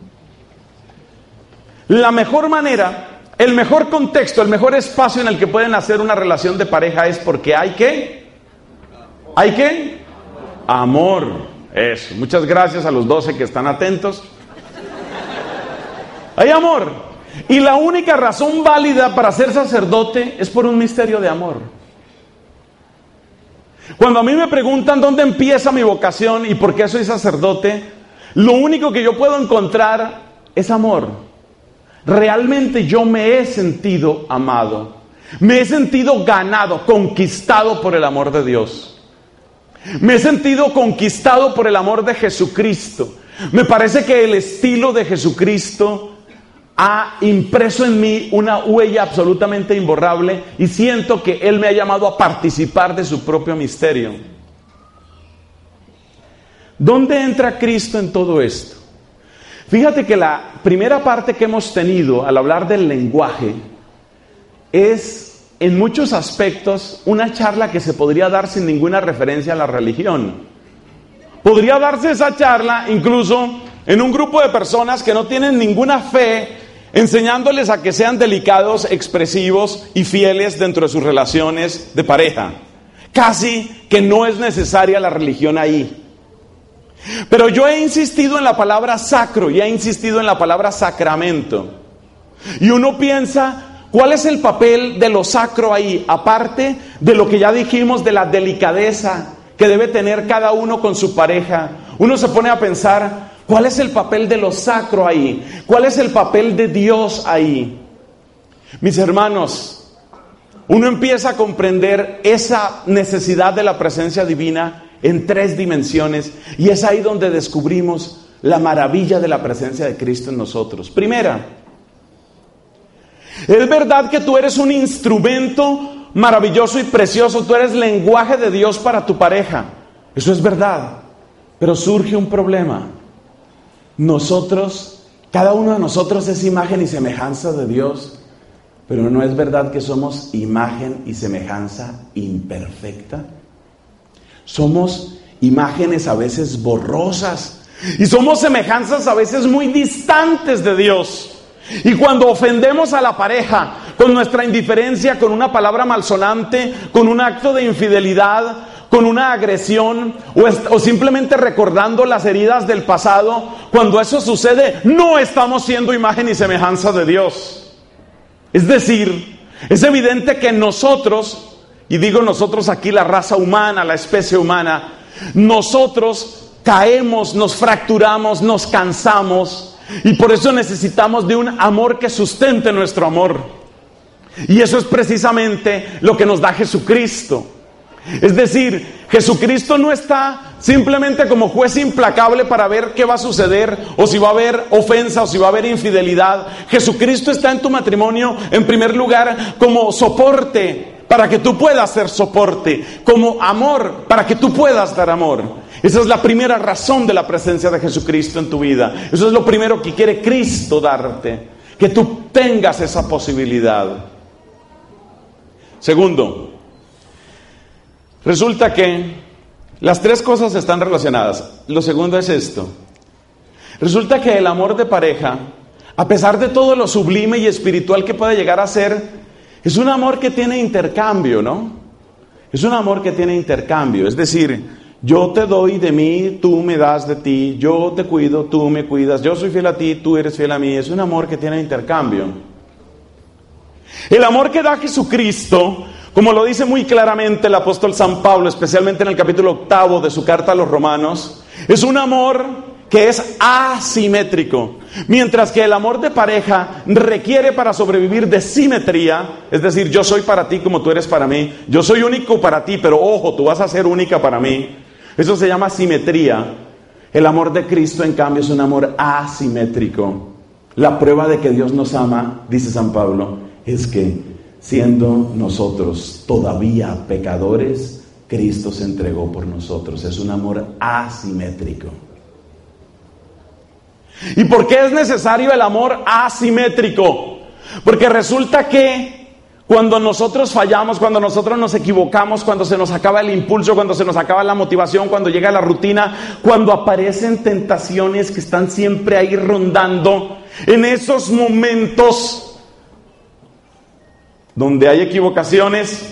La mejor manera, el mejor contexto, el mejor espacio en el que pueden hacer una relación de pareja es porque hay ¿qué? ¿Hay qué? Amor. Eso. Muchas gracias a los 12 que están atentos. Hay amor. Y la única razón válida para ser sacerdote es por un misterio de amor. Cuando a mí me preguntan dónde empieza mi vocación y por qué soy sacerdote, lo único que yo puedo encontrar es amor. Realmente yo me he sentido amado, me he sentido ganado, conquistado por el amor de Dios. Me he sentido conquistado por el amor de Jesucristo. Me parece que el estilo de Jesucristo ha impreso en mí una huella absolutamente imborrable y siento que Él me ha llamado a participar de su propio misterio. ¿Dónde entra Cristo en todo esto? Fíjate que la primera parte que hemos tenido al hablar del lenguaje es en muchos aspectos, una charla que se podría dar sin ninguna referencia a la religión. Podría darse esa charla incluso en un grupo de personas que no tienen ninguna fe, enseñándoles a que sean delicados, expresivos y fieles dentro de sus relaciones de pareja. Casi que no es necesaria la religión ahí. Pero yo he insistido en la palabra sacro y he insistido en la palabra sacramento. Y uno piensa, ¿cuál es el papel de lo sacro ahí? Aparte de lo que ya dijimos de la delicadeza que debe tener cada uno con su pareja. Uno se pone a pensar, ¿cuál es el papel de lo sacro ahí? ¿Cuál es el papel de Dios ahí? Mis hermanos, uno empieza a comprender esa necesidad de la presencia divina en 3 dimensiones, y es ahí donde descubrimos la maravilla de la presencia de Cristo en nosotros. Primera, es verdad que tú eres un instrumento maravilloso y precioso, tú eres lenguaje de Dios para tu pareja. Eso es verdad, pero surge un problema. Nosotros, cada uno de nosotros es imagen y semejanza de Dios, pero ¿no es verdad que somos imagen y semejanza imperfecta? Somos imágenes a veces borrosas y somos semejanzas a veces muy distantes de Dios. Y cuando ofendemos a la pareja con nuestra indiferencia, con una palabra malsonante, con un acto de infidelidad, con una agresión o simplemente recordando las heridas del pasado, cuando eso sucede, no estamos siendo imagen y semejanza de Dios. Es decir, es evidente que nosotros, y digo nosotros aquí, la raza humana, la especie humana, nosotros caemos, nos fracturamos, nos cansamos, y por eso necesitamos de un amor que sustente nuestro amor. Y eso es precisamente lo que nos da Jesucristo. Es decir, Jesucristo no está simplemente como juez implacable para ver qué va a suceder, o si va a haber ofensa, o si va a haber infidelidad. Jesucristo está en tu matrimonio, en primer lugar, como soporte, para que tú puedas ser soporte, como amor, para que tú puedas dar amor. Esa es la primera razón de la presencia de Jesucristo en tu vida. Eso es lo primero que quiere Cristo darte, que tú tengas esa posibilidad. Segundo, resulta que las 3 cosas están relacionadas. Lo segundo es esto. Resulta que el amor de pareja, a pesar de todo lo sublime y espiritual que puede llegar a ser, es un amor que tiene intercambio, ¿no? Es un amor que tiene intercambio. Es decir, yo te doy de mí, tú me das de ti, yo te cuido, tú me cuidas, yo soy fiel a ti, tú eres fiel a mí. Es un amor que tiene intercambio. El amor que da Jesucristo, como lo dice muy claramente el apóstol San Pablo, especialmente en el capítulo 8 de su carta a los Romanos, es un amor que es asimétrico, mientras que el amor de pareja requiere para sobrevivir de simetría. Es decir, yo soy para ti como tú eres para mí, yo soy único para ti, pero ojo, tú vas a ser única para mí. Eso se llama simetría. El amor de Cristo, en cambio, es un amor asimétrico. La prueba de que Dios nos ama, dice San Pablo, es que siendo nosotros todavía pecadores, Cristo se entregó por nosotros. Es un amor asimétrico. ¿Y por qué es necesario el amor asimétrico? Porque resulta que cuando nosotros fallamos, cuando nosotros nos equivocamos, cuando se nos acaba el impulso, cuando se nos acaba la motivación, cuando llega la rutina, cuando aparecen tentaciones que están siempre ahí rondando, en esos momentos donde hay equivocaciones,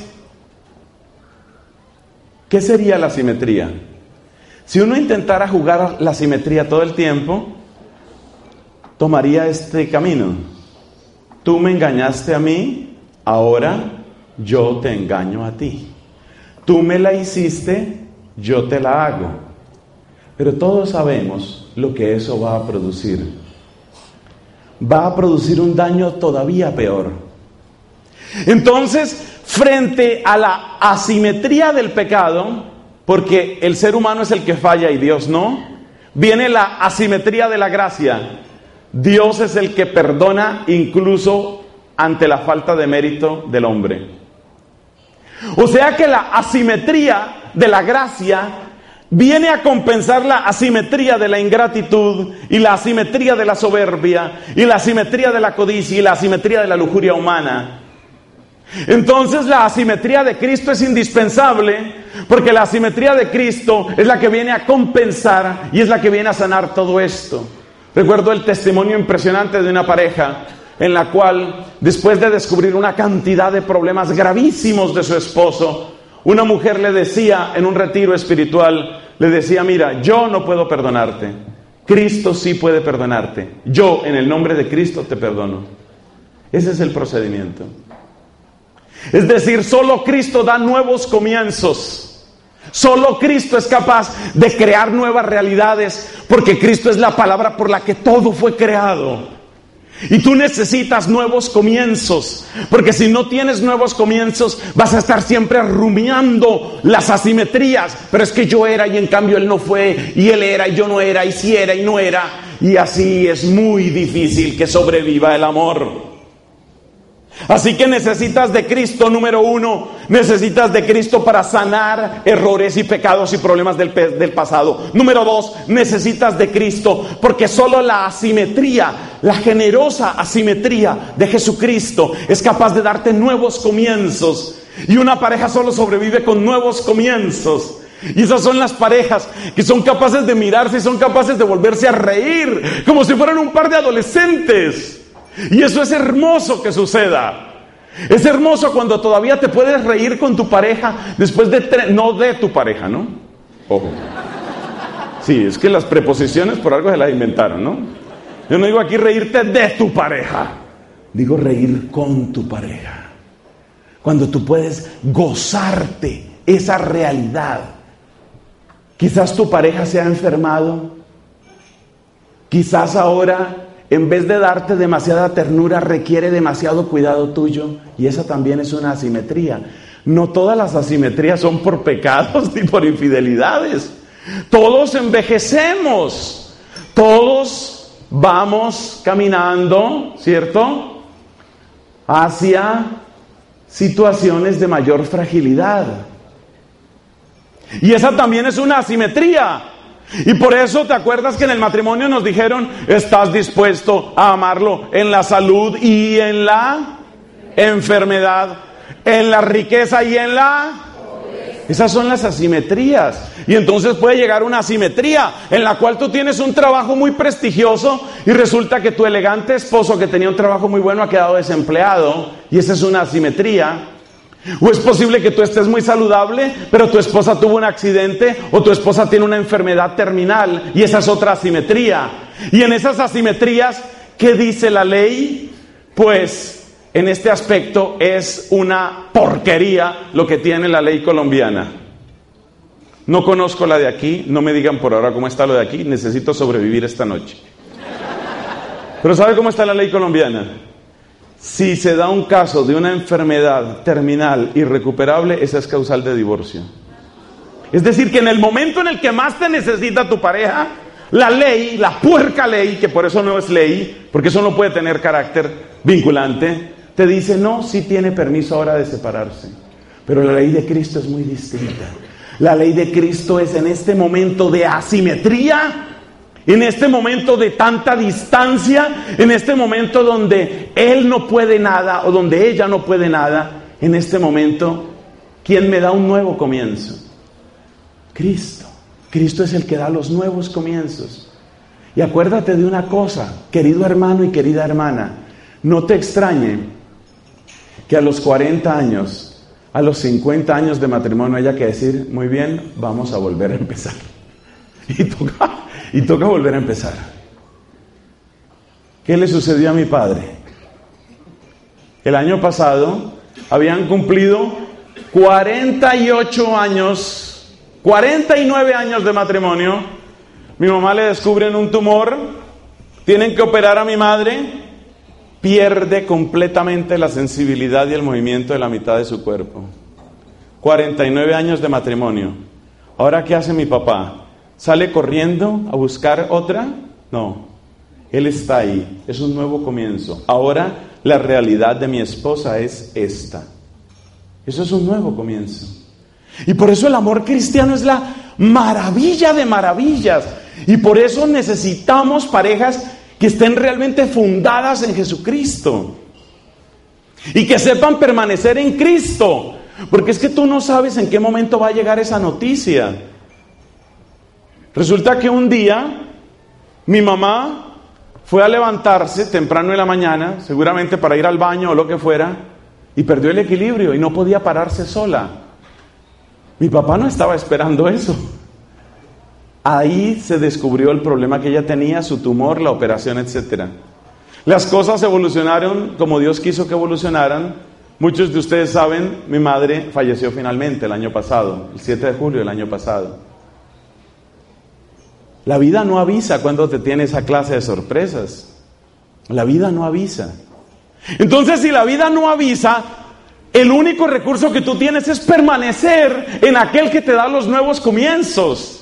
¿qué sería la simetría? Si uno intentara jugar la simetría todo el tiempo, tomaría este camino. Tú me engañaste a mí, ahora yo te engaño a ti. Tú me la hiciste, yo te la hago. Pero todos sabemos lo que eso va a producir. Va a producir un daño todavía peor. Entonces, frente a la asimetría del pecado, porque el ser humano es el que falla y Dios no, viene la asimetría de la gracia. Dios es el que perdona incluso ante la falta de mérito del hombre. O sea que la asimetría de la gracia viene a compensar la asimetría de la ingratitud y la asimetría de la soberbia y la asimetría de la codicia y la asimetría de la lujuria humana. Entonces la asimetría de Cristo es indispensable, porque la asimetría de Cristo es la que viene a compensar y es la que viene a sanar todo esto. Recuerdo el testimonio impresionante de una pareja en la cual, después de descubrir una cantidad de problemas gravísimos de su esposo, una mujer le decía en un retiro espiritual, le decía: mira, yo no puedo perdonarte, Cristo sí puede perdonarte, yo en el nombre de Cristo te perdono. Ese es el procedimiento. Es decir, solo Cristo da nuevos comienzos. Solo Cristo es capaz de crear nuevas realidades, porque Cristo es la palabra por la que todo fue creado. Y tú necesitas nuevos comienzos, porque si no tienes nuevos comienzos vas a estar siempre rumiando las asimetrías. Pero es que yo era y en cambio él no fue, y él era y yo no era, y sí era y no era. Y así es muy difícil que sobreviva el amor. Así que necesitas de Cristo, número uno, necesitas de Cristo para sanar errores y pecados y problemas del pasado. Número dos, necesitas de Cristo porque solo la asimetría, la generosa asimetría de Jesucristo es capaz de darte nuevos comienzos. Y una pareja solo sobrevive con nuevos comienzos. Y esas son las parejas que son capaces de mirarse y son capaces de volverse a reír como si fueran un par de adolescentes. Y eso es hermoso que suceda. Es hermoso cuando todavía te puedes reír con tu pareja después de no de tu pareja, ¿no? Ojo. Sí, es que las preposiciones por algo se las inventaron, ¿no? Yo no digo aquí reírte de tu pareja, digo reír con tu pareja. Cuando tú puedes gozarte esa realidad. Quizás tu pareja se ha enfermado. Quizás ahora, en vez de darte demasiada ternura, requiere demasiado cuidado tuyo. Y esa también es una asimetría. No todas las asimetrías son por pecados ni por infidelidades. Todos envejecemos. Todos vamos caminando, ¿cierto?, hacia situaciones de mayor fragilidad. Y esa también es una asimetría. Y por eso te acuerdas que en el matrimonio nos dijeron: estás dispuesto a amarlo en la salud y en la enfermedad, en la riqueza y en la... Esas son las asimetrías. Y entonces puede llegar una asimetría en la cual tú tienes un trabajo muy prestigioso y resulta que tu elegante esposo, que tenía un trabajo muy bueno, ha quedado desempleado. Y esa es una asimetría. O es posible que tú estés muy saludable, pero tu esposa tuvo un accidente o tu esposa tiene una enfermedad terminal, y esa es otra asimetría. Y en esas asimetrías, ¿qué dice la ley? Pues en este aspecto es una porquería lo que tiene la ley colombiana. No conozco la de aquí, no me digan por ahora cómo está lo de aquí, necesito sobrevivir esta noche. Pero ¿sabe cómo está la ley colombiana? Si se da un caso de una enfermedad terminal irrecuperable, esa es causal de divorcio. Es decir, que en el momento en el que más te necesita tu pareja, la ley, la puerca ley, que por eso no es ley, porque eso no puede tener carácter vinculante, te dice: no, sí tiene permiso ahora de separarse. Pero la ley de Cristo es muy distinta. La ley de Cristo es en este momento de asimetría, en este momento de tanta distancia, en este momento donde él no puede nada o donde ella no puede nada, en este momento, ¿quién me da un nuevo comienzo? Cristo. Cristo es el que da los nuevos comienzos. Y acuérdate de una cosa, querido hermano y querida hermana, no te extrañe que a los 40 años, a los 50 años de matrimonio haya que decir: muy bien, vamos a volver a empezar. Y toca volver a empezar. ¿Qué le sucedió a mi padre? El año pasado habían cumplido 48 años, 49 años de matrimonio. Mi mamá le descubren un tumor, tienen que operar a mi madre, pierde completamente la sensibilidad y el movimiento de la mitad de su cuerpo. 49 años de matrimonio. ¿Ahora qué hace mi papá? ¿Sale corriendo a buscar otra? No, él está ahí, es un nuevo comienzo. Ahora la realidad de mi esposa es esta. Eso es un nuevo comienzo. Y por eso el amor cristiano es la maravilla de maravillas. Y por eso necesitamos parejas que estén realmente fundadas en Jesucristo. y que sepan permanecer en Cristo. Porque es que tú no sabes en qué momento va a llegar esa noticia. Resulta que un día mi mamá fue a levantarse temprano en la mañana, seguramente para ir al baño o lo que fuera, y perdió el equilibrio y no podía pararse sola. Mi papá no estaba esperando eso. Ahí se descubrió el problema que ella tenía, su tumor, la operación, etc. Las cosas evolucionaron como Dios quiso que evolucionaran. Muchos de ustedes saben, mi madre falleció finalmente el año pasado, el 7 de julio del año pasado. La vida no avisa cuando te tiene esa clase de sorpresas. La vida no avisa. Entonces, si la vida no avisa, el único recurso que tú tienes es permanecer en aquel que te da los nuevos comienzos.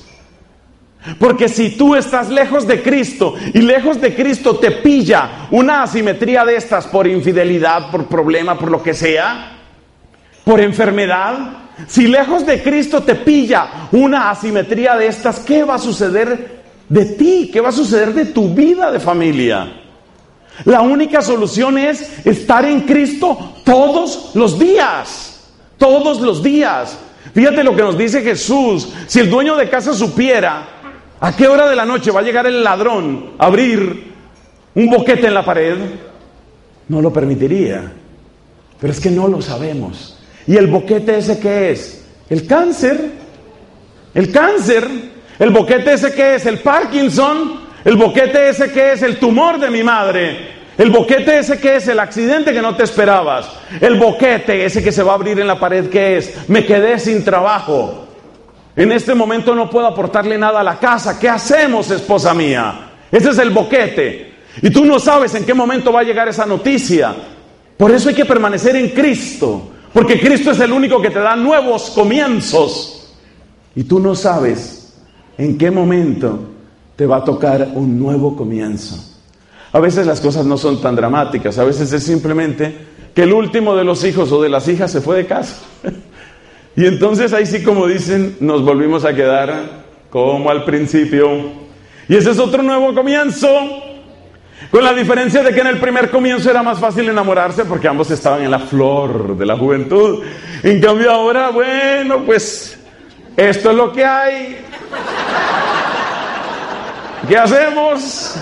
Porque si tú estás lejos de Cristo y lejos de Cristo te pilla una asimetría de estas por infidelidad, por problema, por lo que sea, por enfermedad, si lejos de Cristo te pilla una asimetría de estas, ¿qué va a suceder de ti? ¿Qué va a suceder de tu vida de familia? La única solución es estar en Cristo todos los días. Todos los días. Fíjate lo que nos dice Jesús. Si el dueño de casa supiera a qué hora de la noche va a llegar el ladrón a abrir un boquete en la pared, no lo permitiría. Pero es que no lo sabemos. ¿Y el boquete ese qué es? El cáncer. El cáncer. ¿El boquete ese qué es? El Parkinson. ¿El boquete ese qué es? El tumor de mi madre. ¿El boquete ese qué es? El accidente que no te esperabas. ¿El boquete ese que se va a abrir en la pared qué es? Me quedé sin trabajo. En este momento no puedo aportarle nada a la casa. ¿Qué hacemos, esposa mía? Ese es el boquete. Y tú no sabes en qué momento va a llegar esa noticia. Por eso hay que permanecer en Cristo. Porque Cristo es el único que te da nuevos comienzos. Y tú no sabes en qué momento te va a tocar un nuevo comienzo. A veces las cosas no son tan dramáticas. A veces es simplemente que el último de los hijos o de las hijas se fue de casa. Y entonces ahí sí, como dicen, nos volvimos a quedar como al principio. Y ese es otro nuevo comienzo. Con la diferencia de que en el primer comienzo era más fácil enamorarse porque ambos estaban en la flor de la juventud. En cambio ahora, bueno, pues esto es lo que hay. ¿Qué hacemos?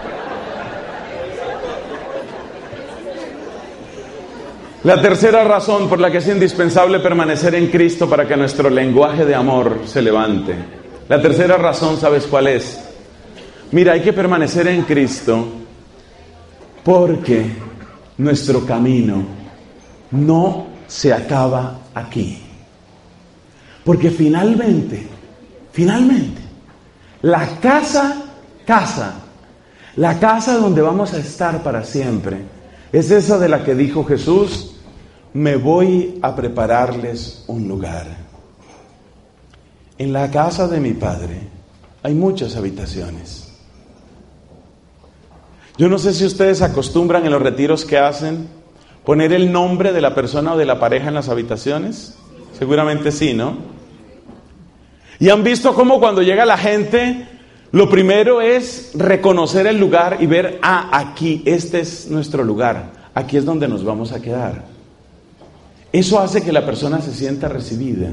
La tercera razón por la que es indispensable permanecer en Cristo para que nuestro lenguaje de amor se levante. La tercera razón, ¿sabes cuál es? Mira, hay que permanecer en Cristo porque nuestro camino no se acaba aquí. Porque finalmente, la casa donde vamos a estar para siempre, es esa de la que dijo Jesús: me voy a prepararles un lugar. En la casa de mi Padre hay muchas habitaciones. Yo no sé si ustedes acostumbran en los retiros que hacen poner el nombre de la persona o de la pareja en las habitaciones. Seguramente sí, ¿no? Y han visto cómo cuando llega la gente, lo primero es reconocer el lugar y ver, aquí, este es nuestro lugar, aquí es donde nos vamos a quedar. Eso hace que la persona se sienta recibida.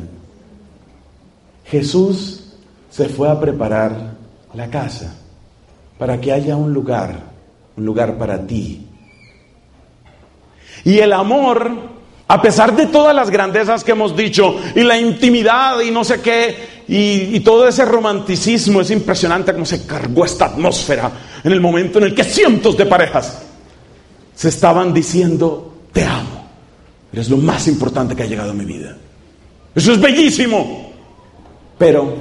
Jesús se fue a preparar la casa para que haya un lugar para ti. Y el amor, a pesar de todas las grandezas que hemos dicho, y la intimidad y no sé qué, y todo ese romanticismo, es impresionante cómo se cargó esta atmósfera en el momento en el que cientos de parejas se estaban diciendo: te amo, eres lo más importante que ha llegado a mi vida. Eso es bellísimo. Pero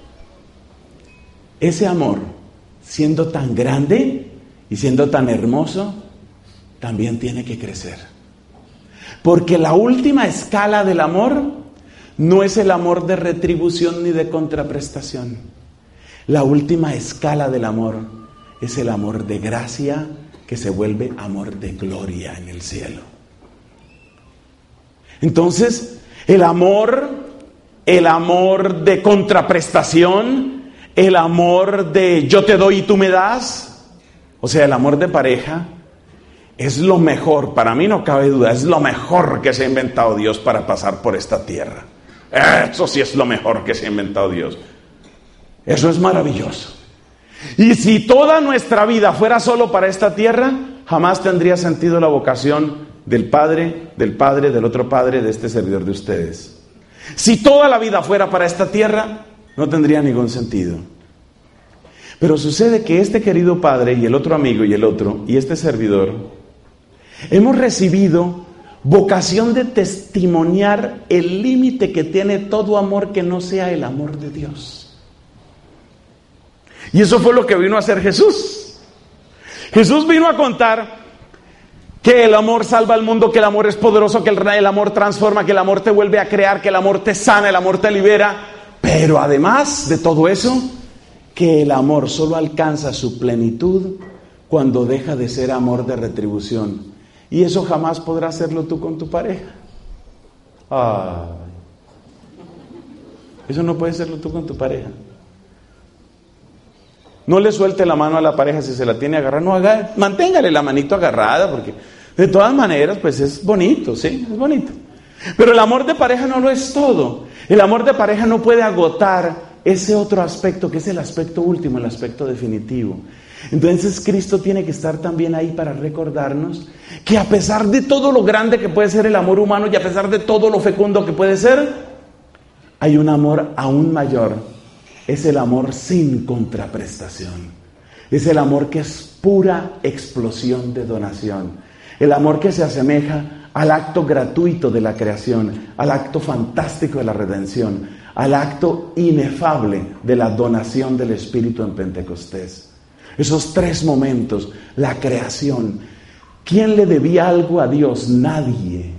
ese amor, siendo tan grande y siendo tan hermoso, también tiene que crecer. Porque la última escala del amor no es el amor de retribución ni de contraprestación. La última escala del amor es el amor de gracia, que se vuelve amor de gloria en el cielo. Entonces, el amor de contraprestación, el amor de yo te doy y tú me das, o sea, el amor de pareja, es lo mejor, para mí no cabe duda, es lo mejor que se ha inventado Dios para pasar por esta tierra. Eso sí es lo mejor que se ha inventado Dios. Eso es maravilloso. Y si toda nuestra vida fuera solo para esta tierra, jamás tendría sentido la vocación del Padre, del otro Padre, de este servidor de ustedes. Si toda la vida fuera para esta tierra, no tendría ningún sentido. Pero sucede que este querido Padre y el otro amigo y el otro y este servidor hemos recibido vocación de testimoniar el límite que tiene todo amor que no sea el amor de Dios. Y eso fue lo que vino a hacer Jesús. Jesús vino a contar que el amor salva al mundo, que el amor es poderoso, que el amor transforma, que el amor te vuelve a crear, que el amor te sana, el amor te libera. Pero además de todo eso, que el amor solo alcanza su plenitud cuando deja de ser amor de retribución. Y eso jamás podrás hacerlo tú con tu pareja. Eso no puedes hacerlo tú con tu pareja. No le suelte la mano a la pareja si se la tiene agarrada. No, manténgale la manito agarrada, porque de todas maneras, pues es bonito, ¿sí? Es bonito. Pero el amor de pareja no lo es todo. El amor de pareja no puede agotar ese otro aspecto, que es el aspecto último, el aspecto definitivo. Entonces Cristo tiene que estar también ahí para recordarnos que a pesar de todo lo grande que puede ser el amor humano y a pesar de todo lo fecundo que puede ser, hay un amor aún mayor. Es el amor sin contraprestación. Es el amor que es pura explosión de donación. El amor que se asemeja al acto gratuito de la creación, al acto fantástico de la redención, al acto inefable de la donación del Espíritu en Pentecostés. Esos tres momentos, la creación. ¿Quién le debía algo a Dios? Nadie.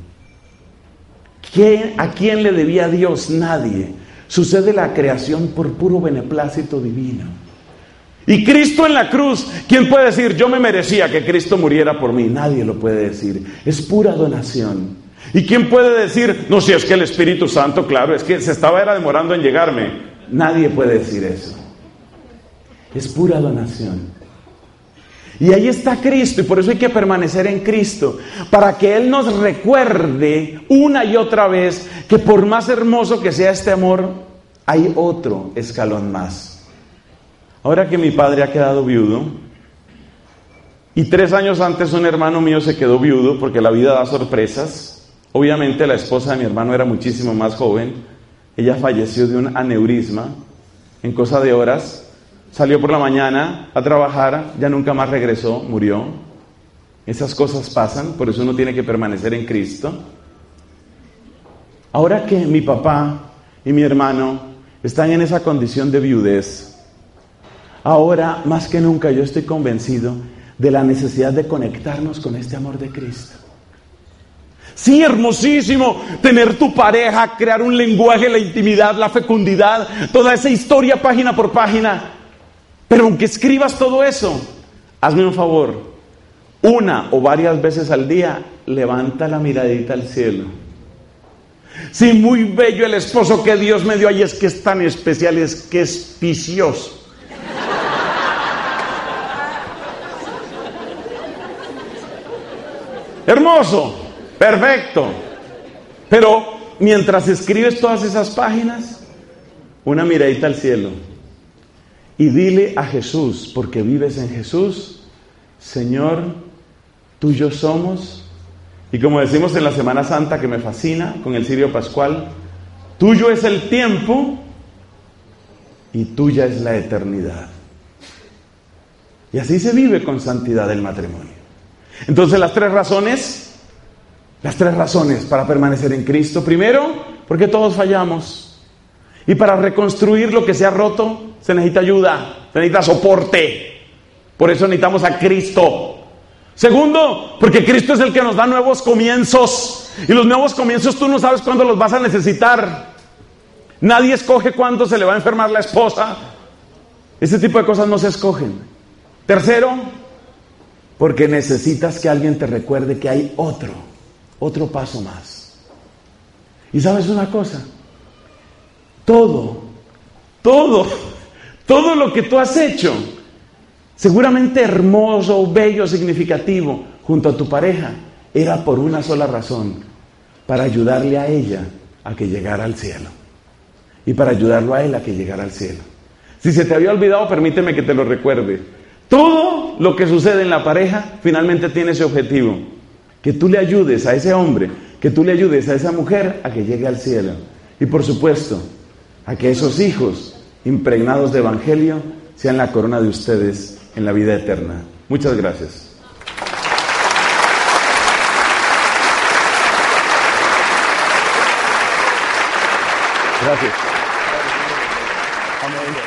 ¿A quién le debía a Dios? Nadie. Sucede la creación por puro beneplácito divino. Y Cristo en la cruz, ¿quién puede decir, yo me merecía que Cristo muriera por mí? Nadie lo puede decir. Es pura donación. ¿Y quién puede decir, no, si es que el Espíritu Santo, claro, es que se era demorando en llegarme? Nadie puede decir eso. Es pura donación. Y ahí está Cristo, y por eso hay que permanecer en Cristo, para que Él nos recuerde una y otra vez que por más hermoso que sea este amor, hay otro escalón más. Ahora que mi padre ha quedado viudo, y 3 años antes un hermano mío se quedó viudo, porque la vida da sorpresas. Obviamente la esposa de mi hermano era muchísimo más joven, ella falleció de un aneurisma en cosa de horas. Salió por la mañana a trabajar, ya nunca más regresó, murió. Esas cosas pasan, por eso uno tiene que permanecer en Cristo. Ahora que mi papá y mi hermano están en esa condición de viudez, ahora más que nunca yo estoy convencido de la necesidad de conectarnos con este amor de Cristo. Sí, hermosísimo tener tu pareja, crear un lenguaje, la intimidad, la fecundidad, toda esa historia página por página. Pero aunque escribas todo eso, hazme un favor, 1 o varias veces al día, levanta la miradita al cielo. Sí, muy bello el esposo que Dios me dio, y es que es tan especial, es que es vicioso. Hermoso, perfecto. Pero mientras escribes todas esas páginas, una miradita al cielo. Y dile a Jesús, porque vives en Jesús, Señor, tuyo somos. Y como decimos en la Semana Santa, que me fascina, con el cirio pascual, tuyo es el tiempo y tuya es la eternidad. Y así se vive con santidad el matrimonio. Entonces las tres razones para permanecer en Cristo. Primero, porque todos fallamos. Y para reconstruir lo que se ha roto, se necesita ayuda, se necesita soporte. Por eso necesitamos a Cristo. Segundo, porque Cristo es el que nos da nuevos comienzos. Y los nuevos comienzos tú no sabes cuándo los vas a necesitar. Nadie escoge cuándo se le va a enfermar la esposa. Ese tipo de cosas no se escogen. Tercero, porque necesitas que alguien te recuerde que hay otro paso más. Y sabes una cosa, todo lo que tú has hecho, seguramente hermoso, bello, significativo, junto a tu pareja era por una sola razón, para ayudarle a ella a que llegara al cielo. Y para ayudarlo a él a que llegara al cielo. Si se te había olvidado, permíteme que te lo recuerde. Todo lo que sucede en la pareja finalmente tiene ese objetivo. Que tú le ayudes a ese hombre, que tú le ayudes a esa mujer a que llegue al cielo. Y por supuesto, a que esos hijos impregnados de evangelio sean la corona de ustedes en la vida eterna. Muchas gracias. Gracias. Amén.